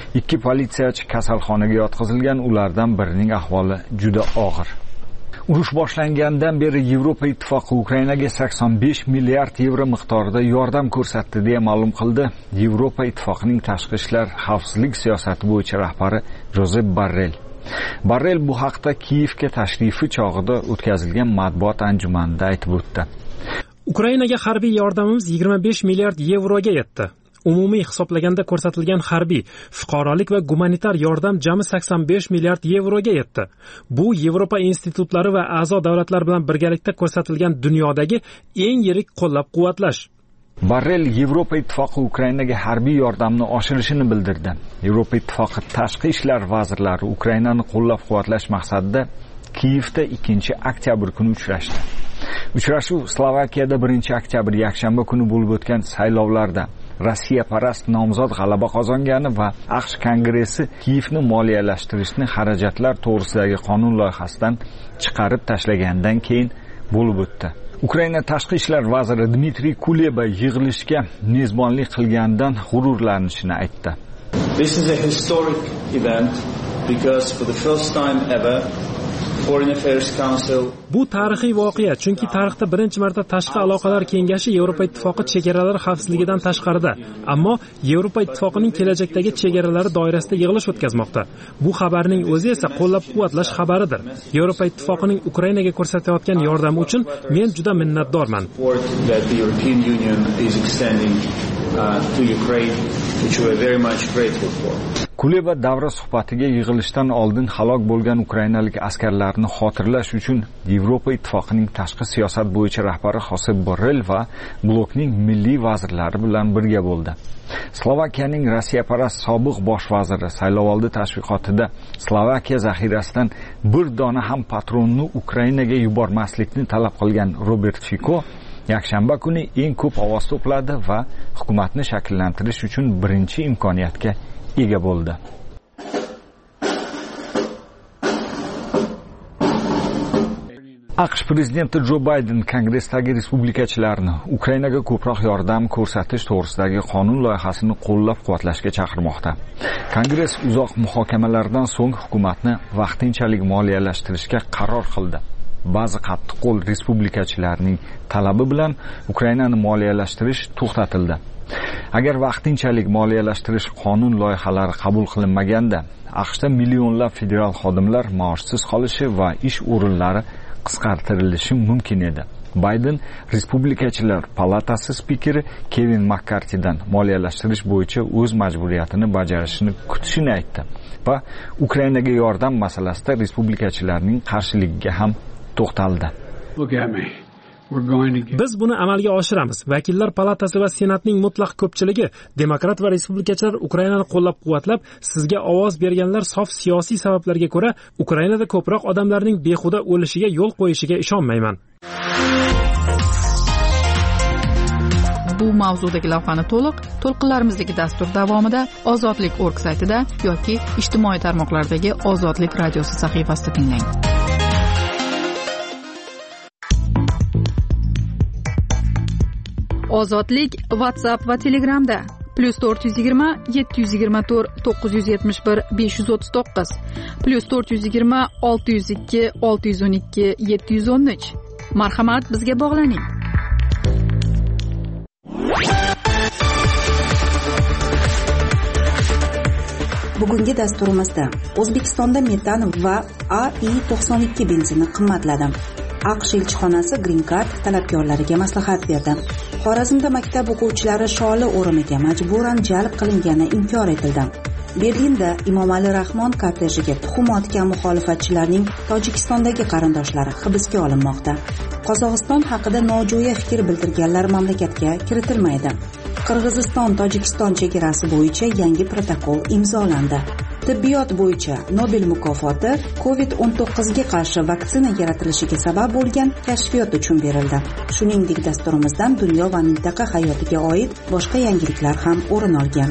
2 politsiyachi kasalxonaga yotqizilgan, ulardan birining ahvoli juda og'ir. Urush boshlangandan beri Yevropa ittifoqi Ukrainaga 85 milliard yevro miqdorida yordam ko'rsatdi deya ma'lum qildi Yevropa ittifoqining tashqi ishlar xavfsizlik siyosati bo'yicha rahbari Josep Borrell. Borrell bu haqda Kiyevga tashrifi chog'ida o'tkazilgan matbuot anjumanida aytib o'tdi. Ukrainaga harbiy yordamimiz 25 milliard yevroga yetdi. Umumiy hisoblaganda ko'rsatilgan harbiy, fuqarolik va gumanitar yordam jami 85 milliard yevroga yetdi. Bu Yevropa institutlari va a'zo davlatlar bilan birgalikda ko'rsatilgan dunyodagi eng yirik qo'llab-quvvatlash. Borrell Yevropa ittifoqi Ukrainaga harbiy yordamni oshirishini bildirdi. Yevropa ittifoqi tashqi ishlar vazirlari Ukrainani qo'llab-quvvatlash maqsadida Kiyevda 2 oktyabr kuni uchrashdi. Uchrashuv Slovakiyada 1 oktyabr yakshanba kuni bo'lib o'tgan saylovlarda Rossiya parast nomzod g'alaba qozongani va AQSh Kongressi Kiyevni moliyalashtirishni xarajatlar to'g'risidagi qonun loyihasidan chiqarib tashlagandan keyin bo'lib o'tdi. Ukraina tashqi ishlar vaziri Dmitriy Kuleba yig'ilishga mezbonlik qilganidan g'ururlanishini aytdi. This is a historic event because for the first time ever Bu tarixiy voqea, chunki tarixda birinchi marta tashqi aloqalar kengashi Yevropa ittifoqi chegaralari xavfsizligidan tashqarida, ammo Yevropa ittifoqining kelajakdagi chegaralari doirasida yig'ilish o'tkazmoqda. Bu xabarning o'zi esa qo'llab-quvvatlash xabaridir. Yevropa ittifoqining Ukrainaga ko'rsatayotgan yordami uchun men juda minnatdorman. Kuleba davra suhbatiga yig'ilishdan oldin halok bo'lgan ukrainalik askarlarni xotirlash uchun Yevropa ittifoqining tashqi siyosat bo'yicha rahbari Josep Borrell va blokning milliy vazirlari bilan birga bo'ldi. Slovakiyaning Rossiyaparast sobiq bosh vaziri saylovoldi tashviqotida Slovakiya zaxirasidan bir dona ham patronni Ukrainaga yubormaslikni talab qilgan Robert Fico yakshanba kuni eng ko'p ovoz to'pladi va hukumatni shakllantirish uchun birinchi imkoniyatga ega bo'ldi. AQSh prezidenti Jo Bayden Kongressdagi respublikachilarni Ukrainaga ko'proq yordam ko'rsatish to'g'risidagi qonun loyihasini qo'llab-quvvatlashga chaqirmoqda. Kongress uzoq muhokamalardan so'ng hukumatni vaqtinchalik moliyalashtirishga qaror qildi. Ba'zi qattiqqo'l respublikachilarning talabi bilan Ukrainani moliyalashtirish to'xtatildi. Agar vaqtinchalik moliyalashtirish qonun loyihalari qabul qilinmaganda, AQShda millionlab federal xodimlar maoshsiz qolishi va ish o'rinlari qisqartirilishi mumkin edi. Bayden Respublikachilar palatasi spikeri Kevin Makkartidan moliyalashtirish bo'yicha o'z majburiyatini bajarishini kutishini aytdi va Ukrainaga yordam masalasida respublikachilarning qarshiligiga ham to'xtaldi. Biz buni amalga oshiramiz. Vakillar palatasi va senatning mutlaq ko'pchiligi, demokrat va respublikachilar Ukrainani qo'llab-quvvatlab, sizga ovoz berganlar sof siyosiy sabablarga ko'ra Ukrainada ko'proq odamlarning behuda o'lishiga yo'l qo'yishiga ishonmayman. Bu mavzudagi lavhani to'lqinlarimizdagi dastur davomida ozodlik.org saytida yoki ijtimoiy tarmoqlardagi Ozodlik radiosi sahifasida tinglang. Ozodlik WhatsApp va Telegramda +420 724 971 539 +420 602 612 713. Marhamat, bizga bog'laning. Bugungi dasturimizda O'zbekistonda metan va AI-92 benzini qimmatladi. AQSh elchixonasi Green Card talabgorlariga maslahat berdi. Xorazmda maktab o'quvchilari sholi o'rimiga majburan jalb qilingani inkor etildi. Berlinda Emomali Rahmon kortejiga tuxum otgan muxolifatchilarning Tojikistondagi qarindoshlari hibsga olinmoqda. Qozog'iston haqida nojo'ya fikr bildirganlar mamlakatga kiritilmaydi. Qirg'iziston-Tojikiston chegarasi bo'yicha yangi protokol imzolandi. Tibbiyot bo'yicha Nobel mukofoti COVID-19 ga qarshi vaksina yaratilishiga sabab bo'lgan kashfiyot uchun berildi. Shuningdek, dasturimizdan dunyo va mintaqa hayotiga oid boshqa yangiliklar ham o'rin olgan.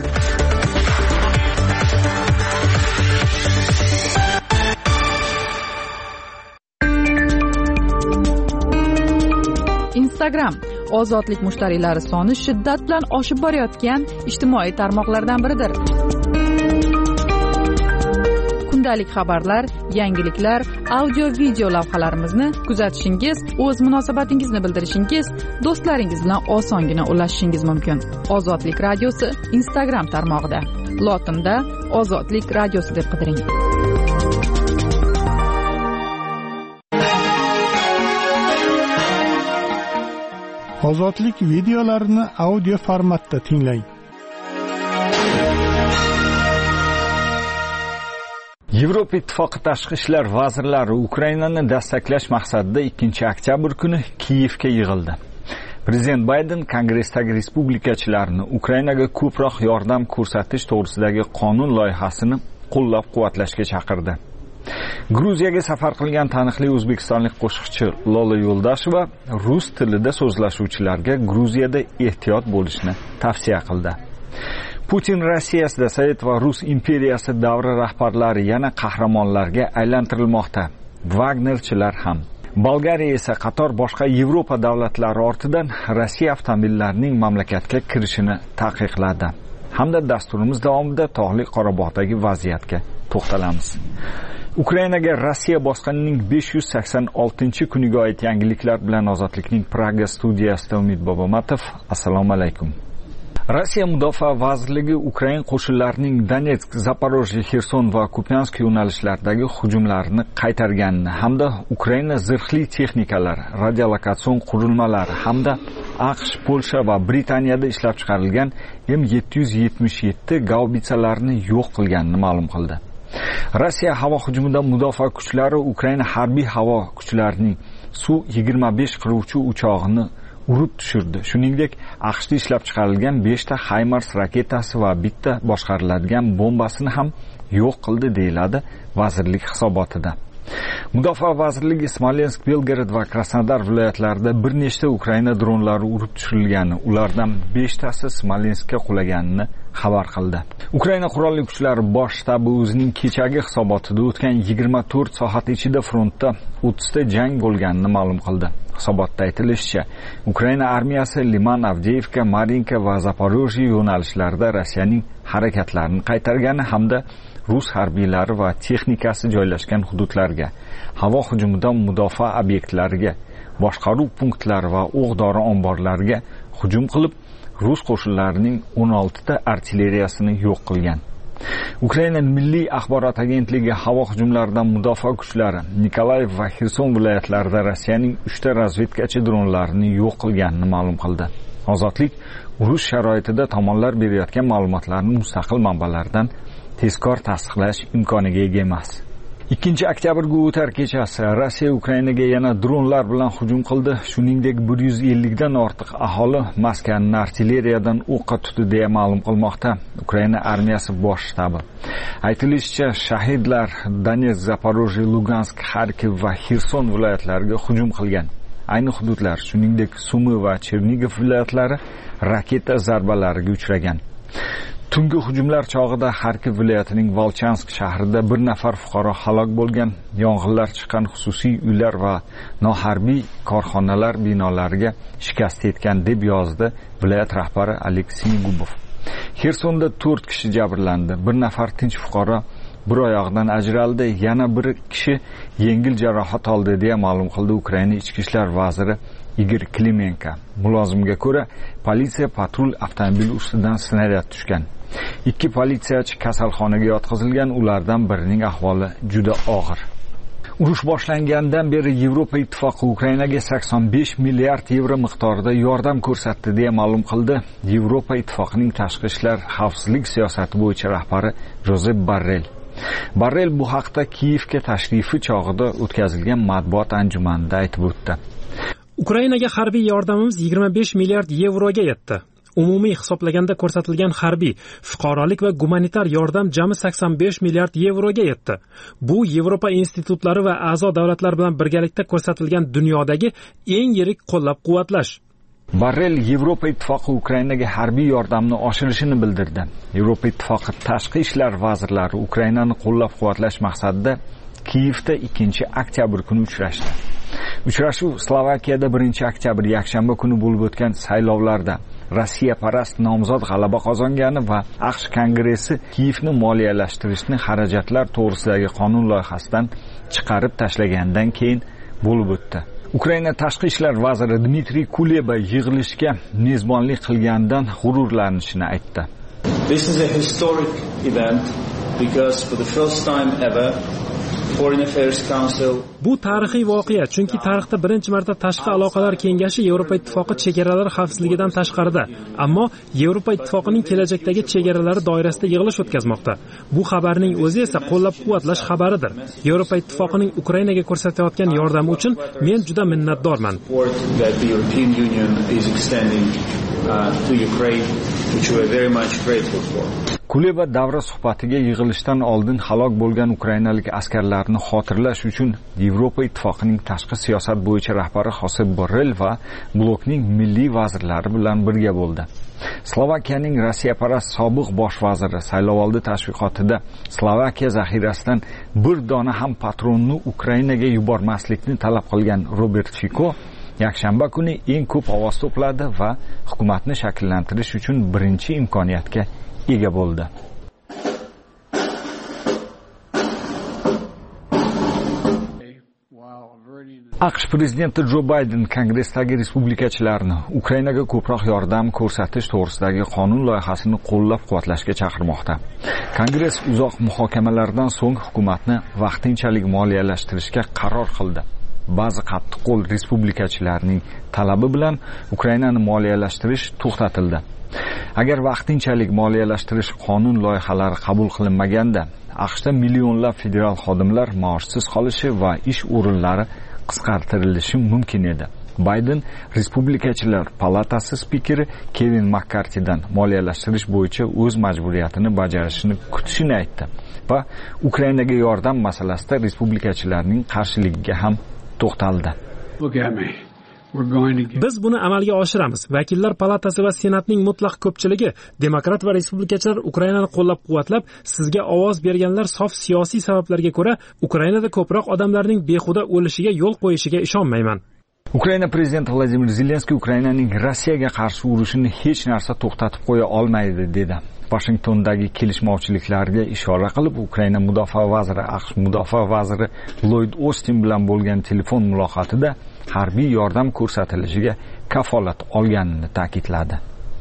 Instagram ozodlik mushtariylari soni shiddat bilan oshib borayotgan ijtimoiy tarmoqlardan biridir. Kundalik xabarlar, yangiliklar, audio-video lavhalarimizni kuzatishingiz, o'z munosabatingizni bildirishingiz, do'stlaringiz bilan osongina ulashishingiz mumkin. Ozodlik radiosi Instagram tarmog'ida. Lotinda Ozodlik radiosi deb qidiring. Ozodlik videolarini audio formatda tinglang. Yevropa Ittifoqi tashqi ishlar vazirlari Ukrainani dastaqlash maqsadida 2-oktyabr kuni Kiyevga yig'ildi. Prezident Bayden Kongressdagi respublikachilarni Ukrainaga ko'proq yordam ko'rsatish to'g'risidagi qonun loyihasini qo'llab-quvvatlashga chaqirdi. Gruziyaga safar qilgan taniqli o'zbekistonlik qo'shiqchi Lola Yo'ldasheva rus tilida so'zlashuvchilarga Gruziyada ehtiyot bo'lishni tavsiya qildi. Putin Rossiyasida Sovet va Rus imperiyasi davri rahbarlari yana qahramonlarga aylantirilmoqda. Wagnerchilar ham. Bolgariya esa qator boshqa Yevropa davlatlari ortidan Rossiya avtomobillarining mamlakatga kirishini taqiqladi. Hamda dasturimiz davomida Tog'li Qorabog'dagi vaziyatga to'xtalamiz. Ukrainaga Rossiya bosqinining 586-kuniga oid yangiliklar bilan Ozodlikning Praga studiyasida Umid Bobomatov. Assalomu alaykum. Rossiya Mudofaa vazirligi Ukraina qo'shinlarining Donetsk, Zaporojye, Xerson va Kupiansk yo'nalishlaridagi hujumlarini qaytarganini hamda Ukraina zirhli texnikalar, radiolokatsion qurilmalari hamda AQSh, Polsha va Britaniyada ishlab chiqarilgan M777 gaubitsalarini yo'q qilganini ma'lum qildi. Rossiya havo hujumida mudofaa kuchlari Ukraina harbiy havo kuchlarining Su-25 qiruvchi uchog'ini urib tushirdi. Shuningdek, AQShda ishlab chiqarilgan 5 ta HIMARS raketasi va bitta boshqariladigan bombasini ham yo'q qildi, deyiladi vazirlik hisobotida. Mudofaa vazirligi Smolensk, Belgorod va Krasnodar viloyatlarida bir nechta Ukraina dronlari urib tushirilgani, ulardan 5 tasi Smolenskka qulaganini xabar qildi. Ukraina qurolli kuchlari bosh shtabi o'zining kechagi hisobotida o'tgan 24 soat ichida frontda 30 ta jang bo'lganini ma'lum qildi. Hisobotda aytilishicha, Ukraina armiyasi Liman, Avdeyevka, Marinka va Zaporojye yo'nalishlarida Rossiyaning harakatlarini qaytargani hamda rus harbiylari va texnikasi joylashgan hududlarga, havo hujumidan mudofaa obyektlariga, boshqaruv punktlari va o'q-dori omborlariga hujum qilib, rus qo'shinlarining 16 ta artilleriyasini yo'q qilgan. Ukraina Milliy axborot agentligi havo hujumlaridan mudofaa kuchlari Nikolayev va Xerson viloyatlarida Rossiyaning 3 ta razvedkachi dronlarini yo'q qilganini ma'lum qildi. Ozodlik urush sharoitida tomonlar berayotgan ma'lumotlarni mustaqil manbalardan tezkor tasdiqlash imkoniga ega emas. 2-oktyabrga o'tar kechasi Rossiya Ukrainaga yana dronlar bilan hujum qildi. Shuningdek, 150 dan ortiq aholi maskanini artilleriyadan o'qqa tutdi deya ma'lum qilmoqda Ukraina armiyasi bosh shtabi. Aytilishicha, shahidlar Donetsk, Zaporojye, Lugansk, Xarkiv va Xerson viloyatlariga hujum qilgan. Ayni hududlar, shuningdek, Sumy va Chernigov viloyatlari raketa zarbalariga uchragan. Tungi hujumlar chog'ida Xarkov viloyatining Volchansk shahrida bir nafar fuqaro halok bo'lgan. Yong'inlar chiqqan xususiy uylar va noharbiy korxonalar binolariga shikast yetgan deb yozdi viloyat rahbari Aleksey Gubov. Xersonda 4 kishi jabrlandi. Bir nafar tinch fuqaro bir oyog'idan ajraldi, yana bir kishi yengil jarohat oldi deya ma'lum qildi Ukraina ichki ishlar vaziri Igor Klimenko. Mulozimga ko'ra, politsiya patrul avtomobili ustidan snaryad tushgan. 2 politsiyachi kasalxonaga yotqizilgan, ulardan birining ahvoli juda og'ir. Urush boshlangandan beri Yevropa ittifoqi Ukrainaga 85 milliard yevro miqdorida yordam ko'rsatdi deya ma'lum qildi Yevropa ittifoqining tashqi ishlar xavfsizlik siyosati bo'yicha rahbari Josep Borrell. Borrell bu haqda Kiyevga tashrifi chog'ida o'tkazilgan matbuot anjumanida aytib o'tdi. Ukrainaga harbiy yordamimiz 25 milliard yevroga yetdi. Umumiy hisoblaganda ko'rsatilgan harbiy, fuqarolik va gumanitar yordam jami 85 milliard yevroga yetdi. Bu Yevropa institutlari va a'zo davlatlar bilan birgalikda ko'rsatilgan dunyodagi eng yirik qo'llab-quvvatlash. Borrell Yevropa ittifoqi Ukrainaga harbiy yordamni oshirishini bildirdi. Yevropa ittifoqi tashqi ishlar vazirlari Ukrainani qo'llab-quvvatlash maqsadida Kiyevda 2-oktyabr kuni uchrashdi. Uchrashuv Slovakiyada 1-oktyabr yakshanba kuni bo'lib o'tgan saylovlarda Rossiya parast nomzod g'alaba qozongani va AQSh Kongressi Kiyevni moliyalashtirishni xarajatlar to'g'risidagi qonun loyihasidan chiqarib tashlagandan keyin bo'lib o'tdi. Ukraina tashqi ishlar vaziri Dmitriy Kuleba yig'ilishga mezbonlik qilganidan g'ururlanishini aytdi. This is a historic event because for the first time ever Foreign Affairs Council. Bu tarixiy voqea, chunki tarixda birinchi marta Tashqi aloqalar kengashi Yevropa ittifoqi chegaralar xavfsizligidan tashqarida, ammo Yevropa ittifoqining kelajakdagi chegaralari doirasida yig'ilish o'tkazmoqda. Bu xabarning o'zi esa qo'llab-quvvatlash xabaridir. Yevropa ittifoqining Ukrainaga ko'rsatayotgan yordami uchun men juda minnatdorman. Kuleba davra suhbatiga yig'ilishdan oldin halok bo'lgan ukrainalik askarlarni xotirlash uchun Yevropa ittifoqining tashqi siyosat bo'yicha rahbari Josep Borrell va blokning milliy vazirlari bilan birga bo'ldi. Slovakiyaning Rossiyaparast sobiq bosh vaziri saylovoldi tashviqotida Slovakiya zaxirasidan bir dona ham patronni Ukrainaga yubormaslikni talab qilgan Robert Fico yakshanba kuni eng ko'p ovoz to'pladi va hukumatni shakllantirish uchun birinchi imkoniyatga ega bo'ldi. AQSh prezidenti Jo Bayden Kongressdagi respublikachilarni Ukrainaga ko'proq yordam ko'rsatish to'g'risidagi qonun loyihasini qo'llab-quvvatlashga chaqirmoqda. Kongress uzoq muhokamalardan so'ng hukumatni vaqtinchalik moliyalashtirishga qaror qildi. Ba'zi qattiqqo'l respublikachilarning talabi bilan Ukrainani moliyalashtirish to'xtatildi. Agar vaqtinchalik moliyalashtirish qonun loyihalari qabul qilinmaganda, AQShda millionlab federal xodimlar maoshsiz qolishi va ish o'rinlari qisqartirilishi mumkin edi. Bayden Respublikachilar palatasi spikeri Kevin Makkartidan moliyalashtirish bo'yicha o'z majburiyatini bajarishini kutishini aytdi va Ukrainaga yordam masalasida respublikachilarning qarshiligiga ham to'xtaldi. Biz buni amalga oshiramiz. Vakillar palatasi va senatning mutlaq ko'pchiligi, demokrat va respublikachilar Ukrainani qo'llab-quvvatlab, sizga ovoz berganlar sof siyosiy sabablarga ko'ra Ukrainada ko'proq odamlarning behuda o'lishiga yo'l qo'yishiga ishonmayman. Ukraina prezidenti Vladimir Zelenskiy Ukrainaning Rossiyaga qarshi urushini hech narsa to'xtatib qo'ya olmaydi dedi. Washingtondagi kelishmovchiliklarga ishora qilib, Ukraina mudofaa vaziri AQSh mudofaa vaziri Lloyd Austin bilan bo'lgan telefon muloqotida harbiy yordam ko'rsatilishiga kafolat olganini ta'kidladi.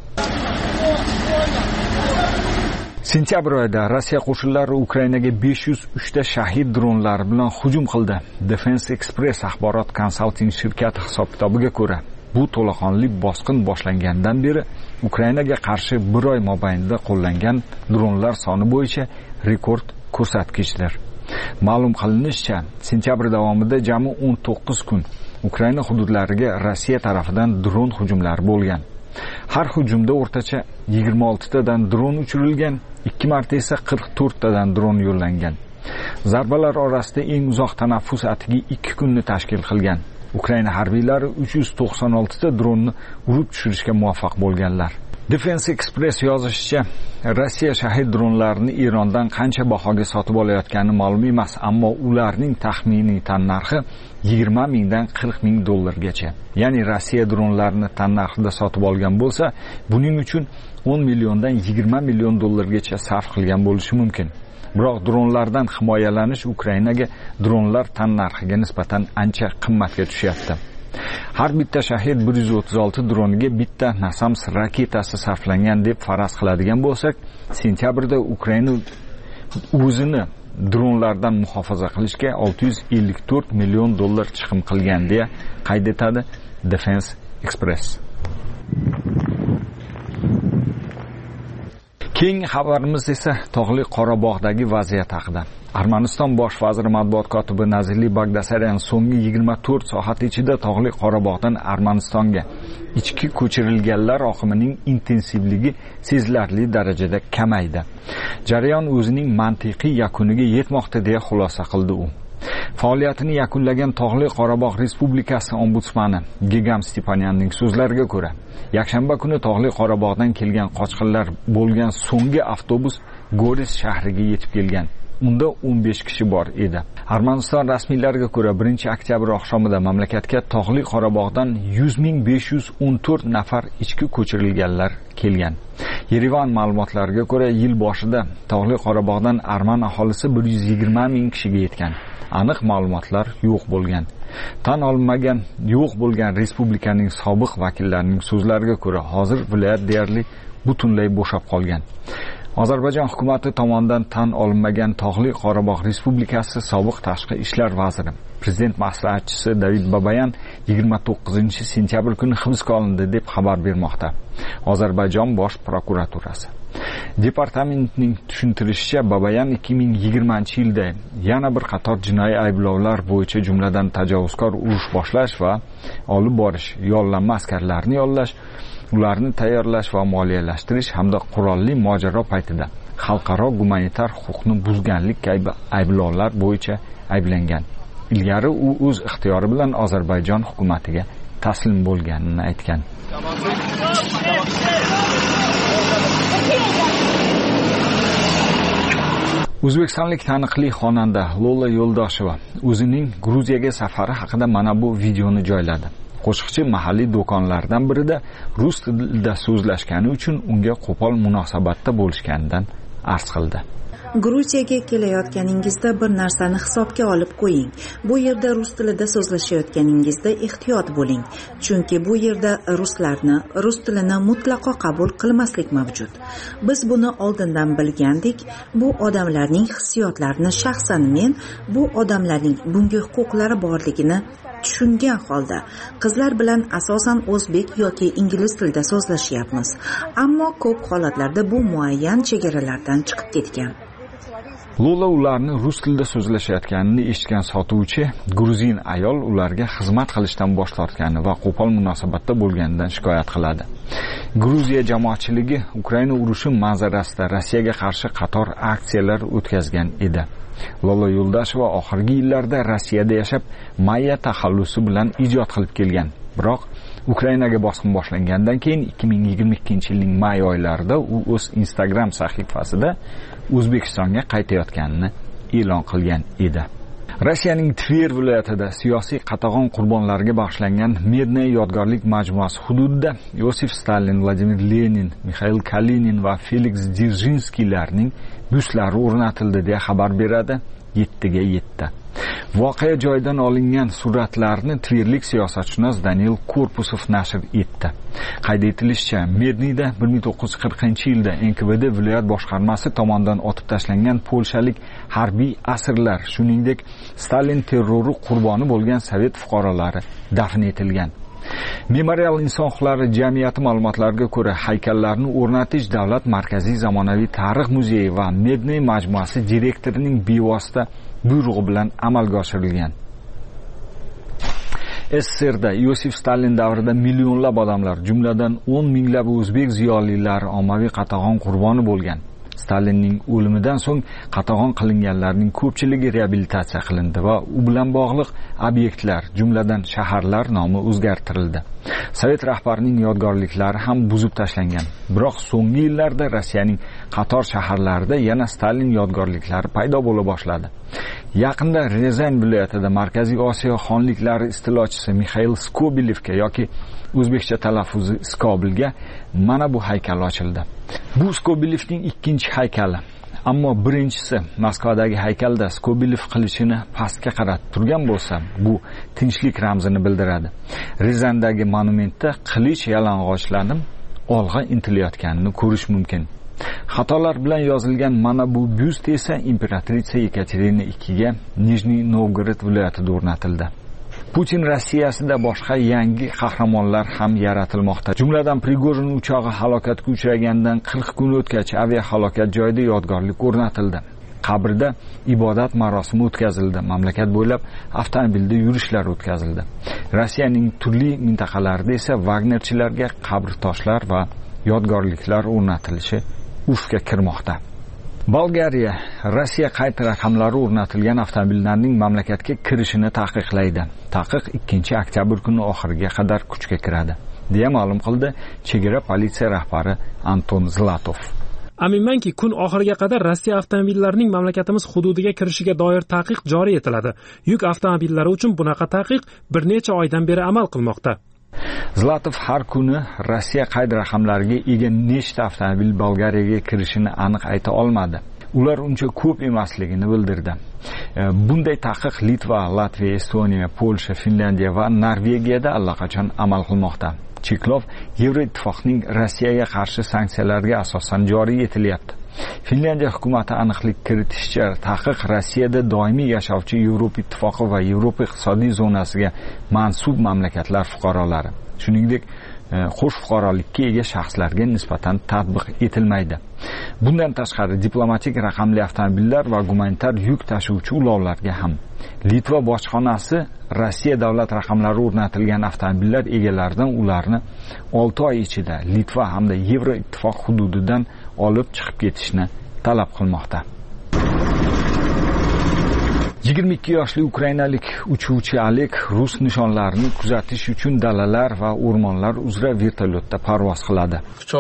Sentyabr oyida Rossiya qo'shinlari Ukrainaga 503 ta shahid dronlari bilan hujum qildi. Defense Express axborot konsalting shirkati hisob-kitobiga ko'ra, bu to'laqonli bosqin boshlangandan beri Ukrainaga qarshi bir oy mobaynida qo'llangan dronlar soni bo'yicha rekord ko'rsatkichdir. Ma'lum qilinishicha, sentyabr davomida jami 19 kun Ukraina hududlariga Rossiya tarafidan dron hujumlari bo'lgan. Har hujumda o'rtacha 26 tadan dron uchirilgan, 2 marta esa 44 tadan dron yo'llangan. Zarbalar orasida eng uzoq tanaffus atigi 2 kunni tashkil qilgan. Ukraina harbiylari 396 ta dronni urib tushirishga muvaffaq bo'lganlar. Defense Express yozishicha, Rossiya shahid dronlarini Erondan qancha bahoga sotib olayotgani ma'lum emas, ammo ularning taxminiy tannarxi 20 mingdan 40 ming dollargacha. Ya'ni Rossiya dronlarini tannarxida sotib olgan bo'lsa, buning uchun 10 milliondan 20 million dollargacha sarf qilgan bo'lishi mumkin. Biroq dronlardan himoyalanish Ukrainaga dronlar tannarxiga nisbatan ancha qimmatga tushyapti. Har bitta shahid 136 droniga bitta NASAMS raketasi sarflangan deb faraz qiladigan bo'lsak, sentyabrda Ukraina o'zini dronlardan muhofaza qilishga 654 million dollar chiqim qilgan deya qayd etadi Defense Express. Keyingi xabarimiz esa Tog'li Qorabog'dagi vaziyat haqida. Armaniston bosh vaziri matbuot kotibi Nazirli Bagdasaryan so'nggi 24 soat ichida Tog'li Qorabog'dan Armanistonga ichki ko'chirilganlar oqimining intensivligi sezilarli darajada kamaydi. Jarayon o'zining mantiqiy yakuniga yetmoqda deya xulosa qildi u. Faoliyatini yakunlagan Tog'li Qorabog' Respublikasi ombudsmani Gegam Stepanyanning so'zlariga ko'ra, yakshanba kuni Tog'li Qorabog'dan kelgan qochqinlar bo'lgan so'nggi avtobus Goris shahriga yetib kelgan. Unda 15 kishi bor edi. Armaniston rasmiylariga ko'ra 1-oktyabr oqshomida mamlakatga Tog'li Qorabog'dan 100.514 nafar ichki ko'chirilganlar kelgan. Yerevan ma'lumotlariga ko'ra, yil boshida Tog'li Qorabog'dan arman aholisi 120 ming kishiga yetgan. Aniq ma'lumotlar yo'q bo'lgan. Tan olinmagan yo'q bo'lgan respublikaning sobiq vakillarining so'zlariga ko'ra, hozir viloyat deyarli butunlay bo'shab qolgan. Ozarbayjon hukumati tomonidan tan olinmagan Tog'li Qorabog' Respublikasi sobiq tashqi ishlar vaziri, prezident maslahatchisi David Babayan 29-sentyabr kuni hibsga olindi deb xabar bermoqda. Ozarbayjon bosh prokuraturasi. Departamentning tushuntirishicha, Babayan 2020-yilda yana bir qator jinoiy ayblovlar bo'yicha, jumladan tajovuzkor urush boshlash va olib borish, yollanma askarlarni yollash, ularni tayyorlash va moliyalashtirish hamda qurolli mojaro paytida xalqaro gumanitar huquqni buzganlik kabi ayblovlar bo'yicha ayblangan. Ilgari u o'z ixtiyori bilan Ozarbayjon hukumatiga taslim bo'lganini aytgan. O'zbekistonlik taniqli xonanda Lola Yo'ldosheva o'zining Gruziyaga safari haqida mana bu videoni joyladi. Qo'shiqchi mahalliy do'konlardan birida rus tilida so'zlashgani uchun unga qo'pol munosabatda bo'lishganidan arz qildi. Gruziyaga kelayotganingizda bir narsani hisobga olib qo'ying. Bu yerda rus tilida so'zlashayotganingizda ehtiyot bo'ling. Chunki bu yerda ruslarni, rus tilini mutlaqo qabul qilmaslik mavjud. Biz buni oldindan bilgandik. Bu odamlarning hissiyotlarini shaxsan men bu odamlarning bunga huquqlari borligini tushungan holda qizlar bilan asosan o'zbek yoki ingliz tilida so'zlashyapmiz. Ammo ko'p holatlarda bu muayyan chegaralardan chiqib ketgan. Lola ularni rus tilida so'zlashayotganini eshitgan sotuvchi gruzin ayol ularga xizmat qilishdan bosh tortgani va qo'pol munosabatda bo'lganidan shikoyat qiladi. Gruziya jamoatchiligi Ukraina urushi manzarasida Rossiyaga qarshi qator aksiyalar o'tkazgan edi. Lola Yo'ldosheva oxirgi yillarda Rossiyada yashab, Maya taxallusi bilan ijod qilib kelgan. Biroq Ukrainaga bosqin boshlangandan keyin 2022-yilning may oylarida u o'z Instagram sahifasida O'zbekistonga qaytayotganini e'lon qilgan edi. Rossiyaning Tver viloyatida siyosiy qatag'on qurbonlariga bag'ishlangan Medniy yodgorlik majmuasi hududida Yosif Stalin, Vladimir Lenin, Mikhail Kalinin va Felix Dzerzhinskiylarning byustlari o'rnatildi deya xabar beradi 7ga 7. Voqea joyidan olingan suratlarni Tverlik siyosatshunos Daniel Korpusov nashr etdi. Qayd etilishicha, Medniyda 1940-yilda NKVD viloyat boshqarmasi tomonidan otib tashlangan polshalik harbiy asirlar, shuningdek Stalin terrori qurboni bo'lgan sovet fuqarolari dafn etilgan. Memorial inson huquqlari jamiyati ma'lumotlariga ko'ra, haykallarni o'rnatish Davlat markaziy zamonaviy tarix muzeyi va Medniy majmuasi direktorining bevosita buyrug'i bilan amalga oshirilgan. SSRda Yosif Stalin davrida millionlab odamlar, jumladan 10 minglab o'zbek ziyolilari ommaviy qatag'on qurboni bo'lgan. Stalinning o'limidan so'ng qatag'on qilinganlarning ko'pchiligi reabilitatsiya qilindi va u bilan bog'liq obyektlar, jumladan shaharlar nomi o'zgartirildi. Sovet rahbarining yodgorliklari ham buzib tashlangan. Biroq so'nggi yillarda Rossiyaning qator shaharlarida yana Stalin yodgorliklari paydo bo'la boshladi. Yaqinda Rezan viloyatida Markaziy Osiyo xonliklari istilochisi Mixail Skobilevga yoki o'zbekcha talaffuzi Skobilga mana bu haykal ochildi. Bu Skobilevning ikkinchi haykali. Ammo birinchisi Moskvadagi haykalda Skobilev qilichini pastga qaratib turgan bo'lsa, bu tinchlik ramzini bildiradi. Rizandagi monumentda qilich yalang'ochlanib olg'a intilayotganini ko'rish mumkin. Xatolar bilan yozilgan mana bu byust esa imperatrica Yekaterina IIga Nijniy Novgorod viloyatida o'rnatildi. Putin Rossiyasida boshqa yangi qahramonlar ham yaratilmoqda. Jumladan Prigojin uchog'i halokatga uchragandan 40 kun o'tgach aviahalokat joyida yodgorlik o'rnatildi. Qabrda ibodat marosimi o'tkazildi. Mamlakat bo'ylab avtomobilda yurishlar o'tkazildi. Rossiyaning turli mintaqalarida esa Wagnerchilarga qabrtoshlar va yodgorliklar o'rnatilishi urfga kirmoqda. Bolgariya Rossiya qayd raqamlari o'rnatilgan avtomobillarning mamlakatga kirishini taqiqlaydi. Taqiq 2-oktyabr kuni oxiriga qadar kuchga kiradi, deya ma'lum qildi chegara politsiya rahbari Anton Zlatov. Aminmanki, kun oxiriga qadar Rossiya avtomobillarining mamlakatimiz hududiga kirishiga doir taqiq joriy etiladi. Yuk avtomobillari uchun bunaqa taqiq bir necha oydan beri amal qilmoqda. Zlatov har kuni Rossiya qayd raqamlariga ega nechta avtomobil Bolgariyaga kirishini aniq ayta olmadi. Ular uncha ko'p emasligini bildirdi. Bunday taqiq Litva, Latviya, Estoniya, Polsha, Finlandiya va Norvegiyada allaqachon amal qilmoqda. Cheklov Yevroittifoqning Rossiyaga qarshi sanksiyalarga asosan joriy etilyapti. Finlandiya hukumati aniqlik kiritishicha, taqiq Rossiyada doimiy yashovchi Yevropa ittifoqi va Yevropa iqtisodiy zonasiga mansub mamlakatlar fuqarolari, shuningdek qo'sh fuqarolikka ega shaxslarga nisbatan tatbiq etilmaydi. Bundan tashqari diplomatik raqamli avtomobillar va gumanitar yuk tashuvchi ulovlarga ham. Litva bojxonasi Rossiya davlat raqamlari o'rnatilgan avtomobillar egalaridan ularni 6 oy ichida Litva hamda Yevroittifoq hududidan olib chiqib ketishni talab qilmoqda. 22 yoshli ukrainalik uchuvchi Oleg rus nishonlarini kuzatish uchun dalalar va o'rmonlar uzra vertolyotda parvoz qiladi.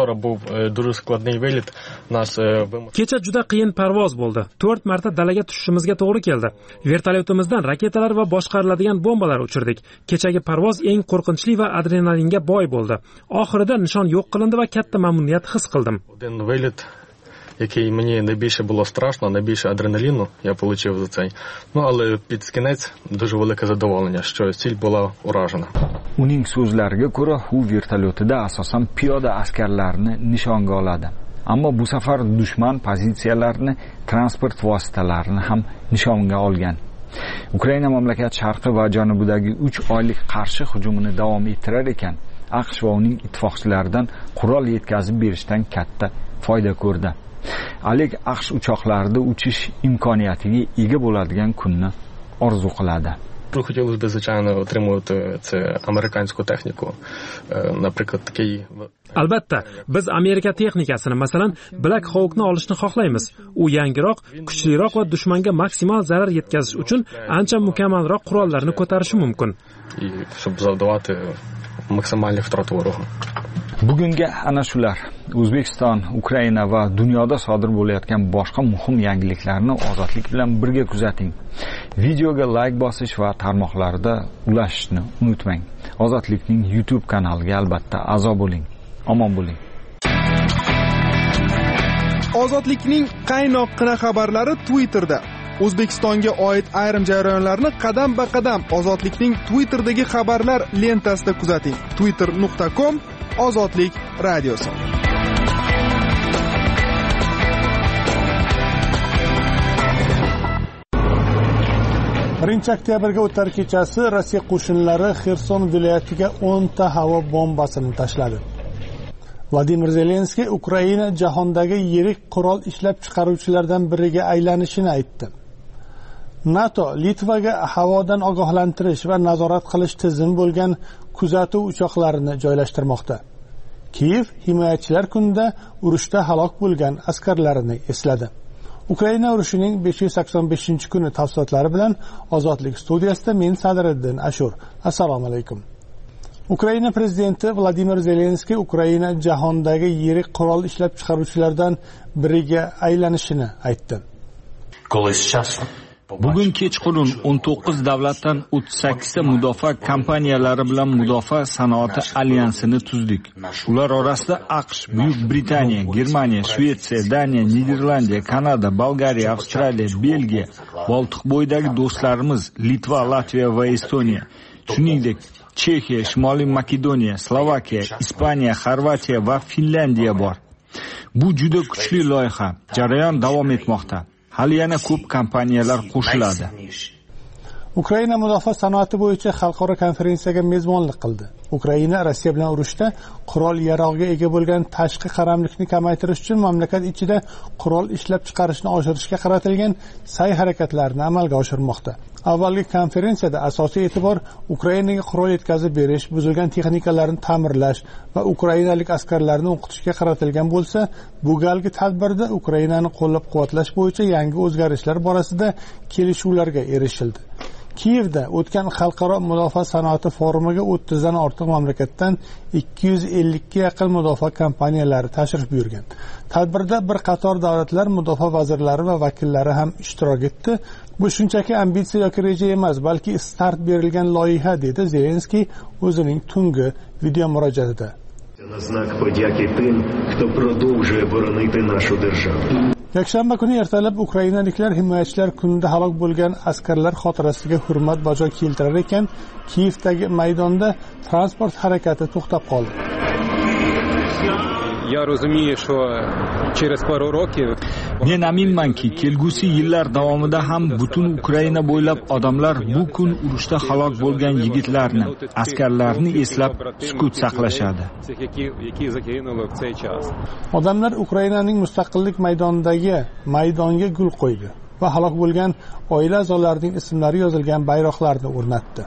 Kecha juda qiyin parvoz bo'ldi. 4 marta dalaga tushishimizga to'g'ri keldi. Vertolyotimizdan raketalar va boshqariladigan bombalar uchirdik. Kechagi parvoz eng qo'rqinchli va adrenalinga boy bo'ldi. Oxirida nishon yo'q qilindi va katta mamnuniyat his qildim. Який мені найбільше було страшно, найбільше адреналіну я отримав за цей. Але під кінець дуже велике задоволення, що ціль була уражена. Uning so'zlariga ko'ra, u vertolyotida asosan piyoda askarlarni nishonga oladi. Ammo bu safar dushman pozitsiyalarini, transport vositalarini ham nishonga olgan. Ukraina mamlakat sharqi va janubidagi 3 oylik qarshi hujumini davom ettirar ekan, AQSh va uning ittifoqchilaridan qurol yetkazib berishdan katta foyda ko'rdi. Oleg AQSh uchoqlarida uchish imkoniyatiga ega bo'ladigan kunni orzu qiladi. Хотілося б, звичайно, отримувати це американську техніку. Наприклад, такий... Albatta, biz Amerika texnikasini, masalan, Black Hawk'ni olishni xohlaymiz. U yangiroq, kuchliroq va dushmanga maksimal zarar yetkazish uchun ancha mukammalroq qurollarni ko'tarishi mumkin. І щоб завдавати максимальні втрати ворогу. Bugunga ana shular. O'zbekiston, Ukraina va dunyoda sodir bo'layotgan boshqa muhim yangiliklarni ozodlik bilan birga kuzating. Videoga like bosish va tarmoqlarda ulashishni unutmang. Ozodlikning YouTube kanaliga albatta a'zo bo'ling. Omon bo'ling. Ozodlikning qaynoqqina xabarlari Twitterda. O'zbekistonga oid ayrim jarayonlarni qadam-ba-qadam Ozodlikning Twitterdagi xabarlar lentasida kuzating. twitter.com Ozodlik radiosi. 1-oktyabrga o'tar kechasi Rossiya qo'shinlari Xerson viloyatiga 10 ta havo bombasini tashladi. Vladimir Zelenskiy Ukraina jahondagi yirik qurol ishlab chiqaruvchilardan biriga aylanishini aytdi. NATO Litvaga havodan ogohlantirish va nazorat qilish tizimi bo'lgan kuzatuv uchoqlarini joylashtirmoqda. Kiyev himoyachilar kunida urushda halok bo'lgan askarlarini esladi. Ukraina urushining 585-kuni tafsilotlari bilan Ozodlik studiyasida men Sadriddin Ashur. Assalomu alaykum. Ukraina prezidenti Vladimir Zelenskiy Ukraina jahondagi yirik qurol ishlab chiqaruvchilardan biriga aylanishini aytdi. Bugun kechqurun 19 davlatdan 38 ta mudofaa kompaniyalari bilan mudofaa sanoati alyansini tuzdik. Ular orasida AQSh, Buyuk Britaniya, Germaniya, Shvetsiya, Daniya, Niderlandiya, Kanada, Bolgariya, Avstraliya, Belgiya, Boltiqbo'yidagi do'stlarimiz Litva, Latviya va Estoniya, shuningdek Chexiya, Shimoliy Makedoniya, Slovakiya, Ispaniya, Xorvatiya va Finlandiya bor. Bu juda kuchli loyiha. Jarayon davom etmoqda. Hali yana ko'p kompaniyalar qo'shiladi. Ukraina mudofaa sanoati bo'yicha xalqaro konferensiyaga mezbonlik qildi. Ukraina Rossiya bilan urushda qurol yarog'iga ega bo'lgan tashqi qaramlikni kamaytirish uchun mamlakat ichida qurol ishlab chiqarishni oshirishga qaratilgan sa'y-harakatlarni amalga oshirmoqda. Avvalgi konferensiyada asosiy e'tibor Ukrainaga qurol yetkazib berish, buzilgan texnikalarni ta'mirlash va ukrainalik askarlarni o'qitishga qaratilgan bo'lsa, bu galgi tadbirda Ukrainani qo'llab-quvvatlash bo'yicha yangi o'zgarishlar borasida kelishuvlarga erishildi. Kiyevda o'tgan xalqaro mudofaa sanoati forumiga 30 dan ortiq mamlakatdan 250 ga yaqin mudofaa kompaniyalari tashrif buyurgan. Tadbirda bir qator davlatlar mudofaa vazirlari va vakillari ham ishtirok etdi. Bu shunchaki ambitsiya yoki reja emas, balki start berilgan loyiha, dedi Zelenskiy o'zining tungi video murojaatida. Yakshanba kuni ertalab ukrainaliklar himoyachilar kunida halok bo'lgan askarlar xotirasiga hurmat bajo keltirar ekan, Kiyevdagi maydonda transport harakati to'xtab qoldi. Men aminmanki, kelgusi yillar davomida ham butun Ukraina bo'ylab odamlar bu kun urushda halok bo'lgan yigitlarni, askarlarni eslab sukut saqlashadi. Odamlar Ukrainaning mustaqillik maydonga gul qo'ydi va halok bo'lgan oila a'zolarining ismlari yozilgan bayroqlarni o'rnatdi.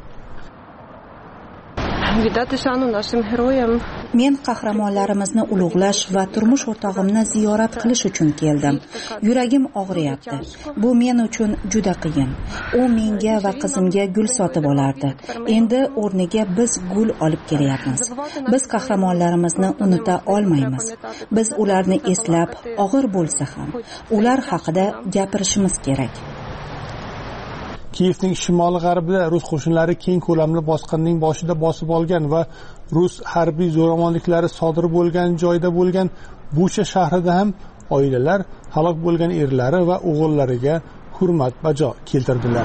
Men qahramonlarimizni ulug'lash va turmush o'rtog'imni ziyorat qilish uchun keldim. Yuragim og'riyapti. Bu men uchun juda qiyin. U menga va qizimga gul sotib olardi. Endi o'rniga biz gul olib kelyapmiz. Biz qahramonlarimizni unuta olmaymiz. Biz ularni eslab, og'ir bo'lsa ham, ular haqida gapirishimiz kerak. Kiyevning shimoli-g'arbida rus qo'shinlari keng ko'lamli bosqinning boshida bosib olgan va rus harbiy zo'ravonliklari sodir bo'lgan joyda bo'lgan Bucha shahrida ham oilalar halok bo'lgan erlari va o'g'illariga hurmat bajo keltirdilar.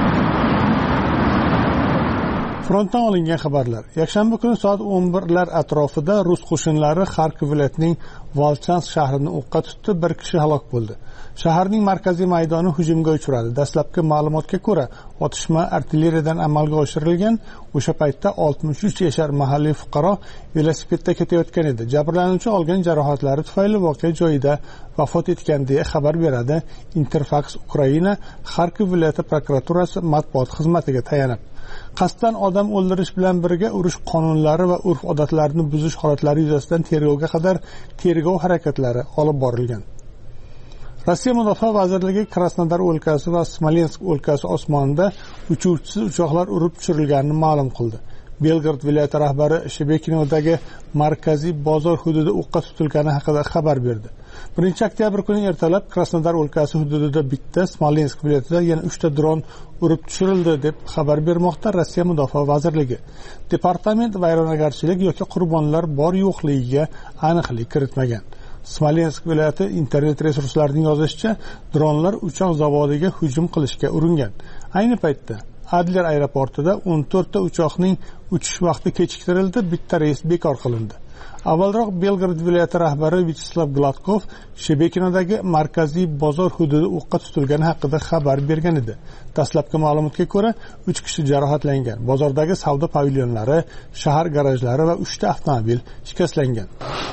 Frontdan olingan xabarlar. Yakshanba kuni soat 11 lar atrofida rus qo'shinlari Xarkov viloyatining Volchansk shahrini o'qqa tutdi, bir kishi halok bo'ldi. Shaharning markaziy maydoni hujumga uchradi. Dastlabki ma'lumotga ko'ra, otishma artilleriyadan amalga oshirilgan. O'sha paytda 63 yashar mahalliy fuqaro velosipedda ketayotgan edi. Jabrlanuvchi olgan jarohatlari tufayli voqea joyida vafot etgan deya xabar beradi Interfax Ukraina Xarkov viloyati prokuraturasi matbuot xizmatiga tayanib. Qasddan odam o'ldirish bilan birga urush qonunlari va urf-odatlarini buzish holatlari yuzasidan tergovga qadar tergov harakatlari olib borilgan. Rossiya Mudofaa vazirligi Krasnodar o'lkasi va Smolensk o'lkasi osmonida uchuvchisiz uchoqlar urib tushirilganini ma'lum qildi. Belgorod viloyati rahbari Shebekinovdagi markaziy bozor hududi o'qqa tutilgani haqida xabar berdi. 1-oktyabr kuni ertalab Krasnodar o'lkasi hududida bitta, Smolensk viloyatida yana 3 ta dron urib tushirildi deb xabar bermoqda Rossiya Mudofaa vazirligi. Departament vayronagarchilik yoki qurbonlar bor yo'qligiga aniqlik kiritmagan. Smolensk viloyati internet resurslarining yozishicha, dronlar uchoq zavodiga hujum qilishga uringan. Ayni paytda Adler aeroportida 14 ta uchoqning uchish vaqti kechiktirildi, bitta reys bekor qilindi. Avvalroq Belgorod viloyati rahbari Vyacheslav Gladkov Shebekinovdagi markaziy bozor hududi o'qqa tutilgani haqida xabar bergan edi. Dastlabki ma'lumotga ko'ra, 3 kishi jarohatlangan. Bozordagi savdo pavilyonlari, shahar garajlari va 3 ta avtomobil shikastlangan.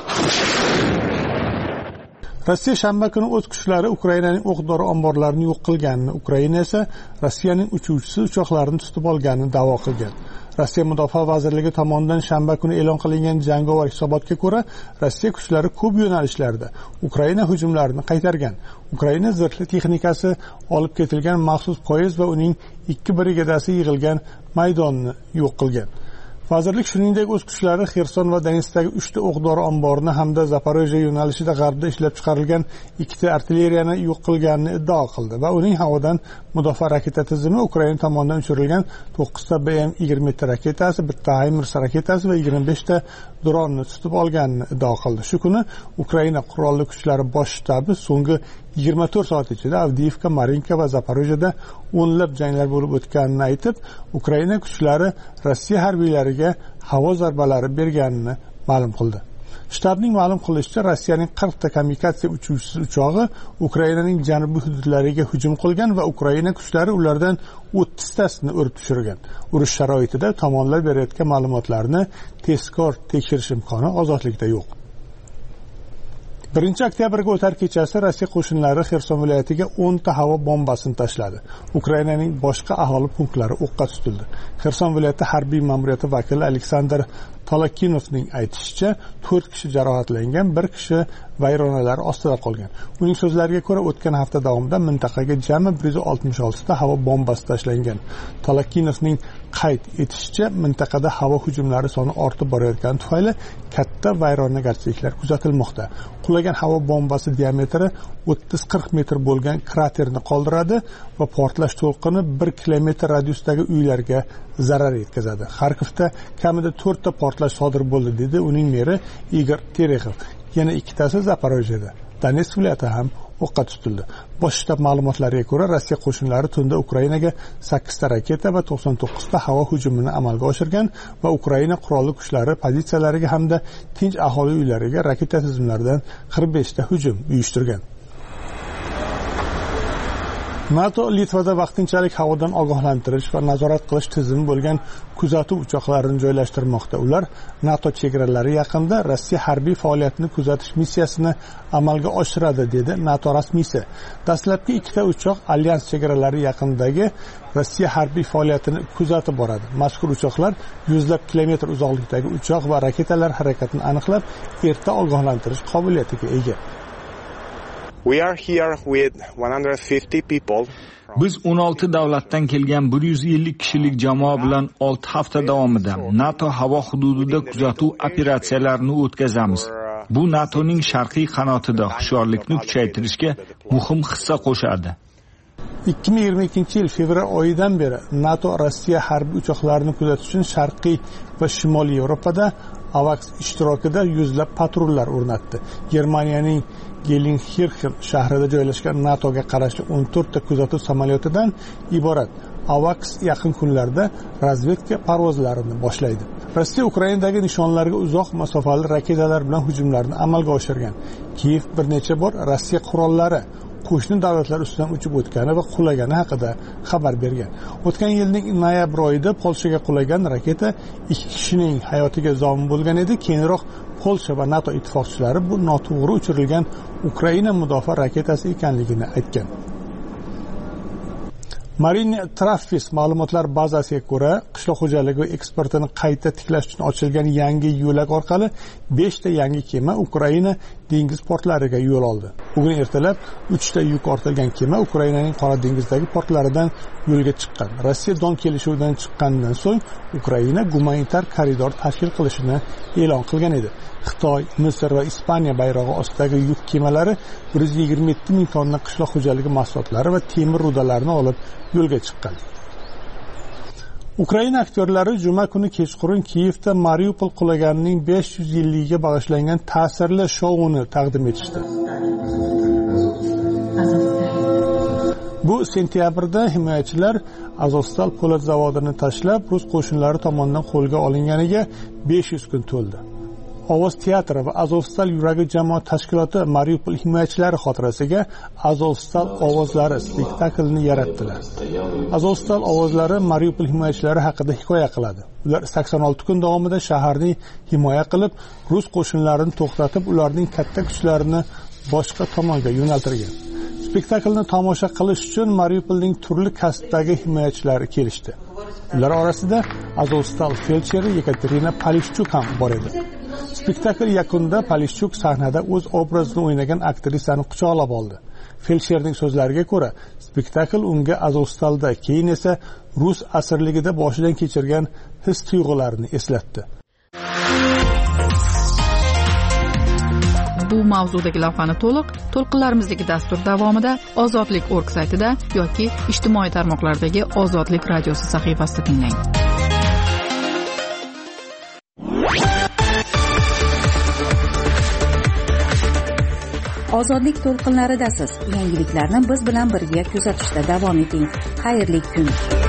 Rossiya shanba kuni o'z kuchlari Ukrainaning o'q-dori omborlarini yo'q qilganini, Ukraina esa Rossiyaning uchuvchisi uchoqlarini tutib olganini da'vo qilgan. Rossiya Mudofaa vazirligi tomonidan shanba kuni e'lon qilingan jangovar hisobotga ko'ra, Rossiya kuchlari ko'p yo'nalishlarda Ukraina hujumlarini qaytargan. Ukraina zirhli texnikasi olib ketilgan maxsus poyezd va uning 2 brigadasi yig'ilgan maydonni yo'q qilgan. Vazirlik shuningdek o'z kuchlari Xerson va Donetskdagi 3 ta o'q-dori omborini hamda Zaporojye yo'nalishida g'arbda ishlab chiqarilgan 2 ta artilleriyani yo'q qilganini iddao qildi va uning havodan mudofaa raketa tizimi Ukraina tomonidan uchirilgan 9 ta BM-20 raketasi, 1 ta HIMARS raketasi va 25 ta dronni tutib olganini iddao qildi. Shu kuni Ukraina qurolli kuchlari bosh shtabi so'nggi 24 soat ichida Avdiivka, Marinka va Zaporojyeda o'nlab janglar bo'lib o'tganini aytib, Ukraina kuchlari Rossiya harbiylariga havo zarbalari berganini ma'lum qildi. Shtabning ma'lum qilishicha, Rossiyaning 40 ta kamikadze uchuvchisiz uchog'i Ukrainaning janubiy hududlariga hujum qilgan va Ukraina kuchlari ulardan 30 tasini urib tushirgan. Urush sharoitida tomonlar berayotgan ma'lumotlarni tezkor tekshirish imkoni ozodlikda yo'q. 1 oktyabrga o'tar kechasi Rossiya qo'shinlari Xerson viloyatiga 10 ta havo bombasini tashladi. Ukrainaning boshqa aholi punktlari o'qqa tutildi. Xerson viloyati harbiy ma'muriyati vakili Aleksandr Tolakinovning aytishicha, 4 kishi jarohatlangan, 1 kishi vayronalar ostida qolgan. Uning so'zlariga ko'ra, o'tgan hafta davomida mintaqaga jami 166 ta havo bombasi tashlangan. Tolakinovning qayd etishicha, mintaqada havo hujumlari soni ortib borayotgani tufayli katta vayronagarchiliklar kuzatilmoqda. Qulagan havo bombasi diametri 30-40 metr bo'lgan kraterni qoldiradi va portlash to'lqini 1 kilometr radiusdagi uylarga zarar yetkazadi. Xarkovda kamida 4 ta portlash sodir bo'ldi, dedi uning meri Igor Terexov. Yana 2 tasi Zaporojyeda. Donetsk viloyati ham o'qqa tutildi. Bosh shtab ma'lumotlariga ko'ra, Rossiya qo'shinlari tunda Ukrainaga 8 ta raketa va 99 ta havo hujumini amalga oshirgan va Ukraina qurolli kuchlari pozitsiyalariga hamda tinch aholi uylariga raketa tizimlaridan 45 ta hujum uyushtirgan. NATO Litvada vaqtinchalik havodan ogohlantirish va nazorat qilish tizimi bo'lgan kuzatuv uchoqlarini joylashtirmoqda. Ular NATO chegaralari yaqinida Rossiya harbiy faoliyatini kuzatish missiyasini amalga oshiradi, dedi NATO rasmiysi. Dastlabki 2 ta uchoq alyans chegaralari yaqinidagi Rossiya harbiy faoliyatini kuzatib boradi. Mazkur uchoqlar yuzlab kilometr uzoqlikdagi uchoq va raketalar harakatini aniqlab, erta ogohlantirish qobiliyatiga ega. We are here with 150 people. Biz 16 davlatdan kelgan 150 kishilik jamoa bilan 6 hafta davomida NATO havo hududida kuzatuv operatsiyalarini o'tkazamiz. Bu NATOning sharqiy qanotida hushyorlikni kuchaytirishga muhim hissa qo'shadi. 2022-yil fevral oyidan beri NATO Rossiya harbiy uchoqlarini kuzatish uchun sharqiy va shimoliy Yevropada AVAX ishtirokida yuzlab patrullar o'rnatdi. Germaniyaning Gelsenkirchen shahrida joylashgan NATOga qarashli 14 ta kuzatuv samolyotidan iborat AVAX yaqin kunlarda razvedka parvozlarini boshlaydi. Rossiya Ukrainadagi nishonlarga uzoq masofali raketalar bilan hujumlarni amalga oshirgan. Kiyev bir necha bor Rossiya qurollari qo'shni davlatlar ustidan uchib o'tgani va qulagani haqida xabar bergan. O'tgan yilning noyabr oyida Polshaga qulagan raketa 2 kishining hayotiga zomin bo'lgan edi. Keyinroq Polsha va NATO ittifoqchilari bu noto'g'ri uchirilgan Ukraina mudofaa raketasi ekanligini aytgan. Marine Trafis ma'lumotlar bazasiga ko'ra, qishloq xo'jaligi va eksportini qayta tiklash uchun ochilgan yangi yo'lak orqali 5 ta yangi kema Ukraina dengiz portlariga yo'l oldi. Bugun ertalab 3 ta yuk ortilgan kema Ukrainaning Qora dengizdagi portlaridan yo'lga chiqqan. Rossiya Don kelishuvidan chiqqanidan so'ng Ukraina gumanitar koridor tashkil qilishini e'lon qilgan edi. Xitoy, Misr va Ispaniya bayrog'i ostidagi yuk kemalari 127 ming tonna qishloq xo'jaligi mahsulotlari va temir rudalarini olib yo'lga chiqqan. Ukraina aktyorlari juma kuni kechqurun Kiyevda Mariupol qulaganining 500 yilligiga bag'ishlangan ta'sirli shouni taqdim etishdi. Bu sentyabrda himoyachilar Azovstal po'lat zavodini tashlab, rus qo'shinlari tomonidan qo'lga olinganiga 500 kun to'ldi. Ovoz teatri va Azovstal yuragi jamoat tashkiloti Mariupol himoyachilari xotirasiga Azovstal ovozlari spektaklini yaratdilar. Azovstal ovozlari Mariupol himoyachilari haqida hikoya qiladi. Ular 86 kun davomida shaharni himoya qilib, rus qo'shinlarini to'xtatib, ularning katta kuchlarini boshqa tomonga yo'naltirgan. Spektaklni tomosha qilish uchun Mariupolning turli kasbdagi himoyachilari kelishdi. Ular orasida Azovstal felcheri Yekaterina Polishchuk ham bor edi. Spektakl yakunida Polishchuk sahnada o'z obrazini o'ynagan aktrisani quchoqlab oldi. Felcherning so'zlariga ko'ra, spektakl unga Azovstalda, keyin esa rus asirligida boshidan kechirgan his tuyg'ularini eslatdi. Bu mavzudagi lavhani to'lqinlarimizdagi dastur davomida ozodlik.org saytida yoki ijtimoiy tarmoqlardagi Ozodlik radiosi sahifasida tinglang. Ozodlik to'lqinlaridasiz. Yangiliklarni biz bilan birga kuzatishda davom eting. Xayrli kun.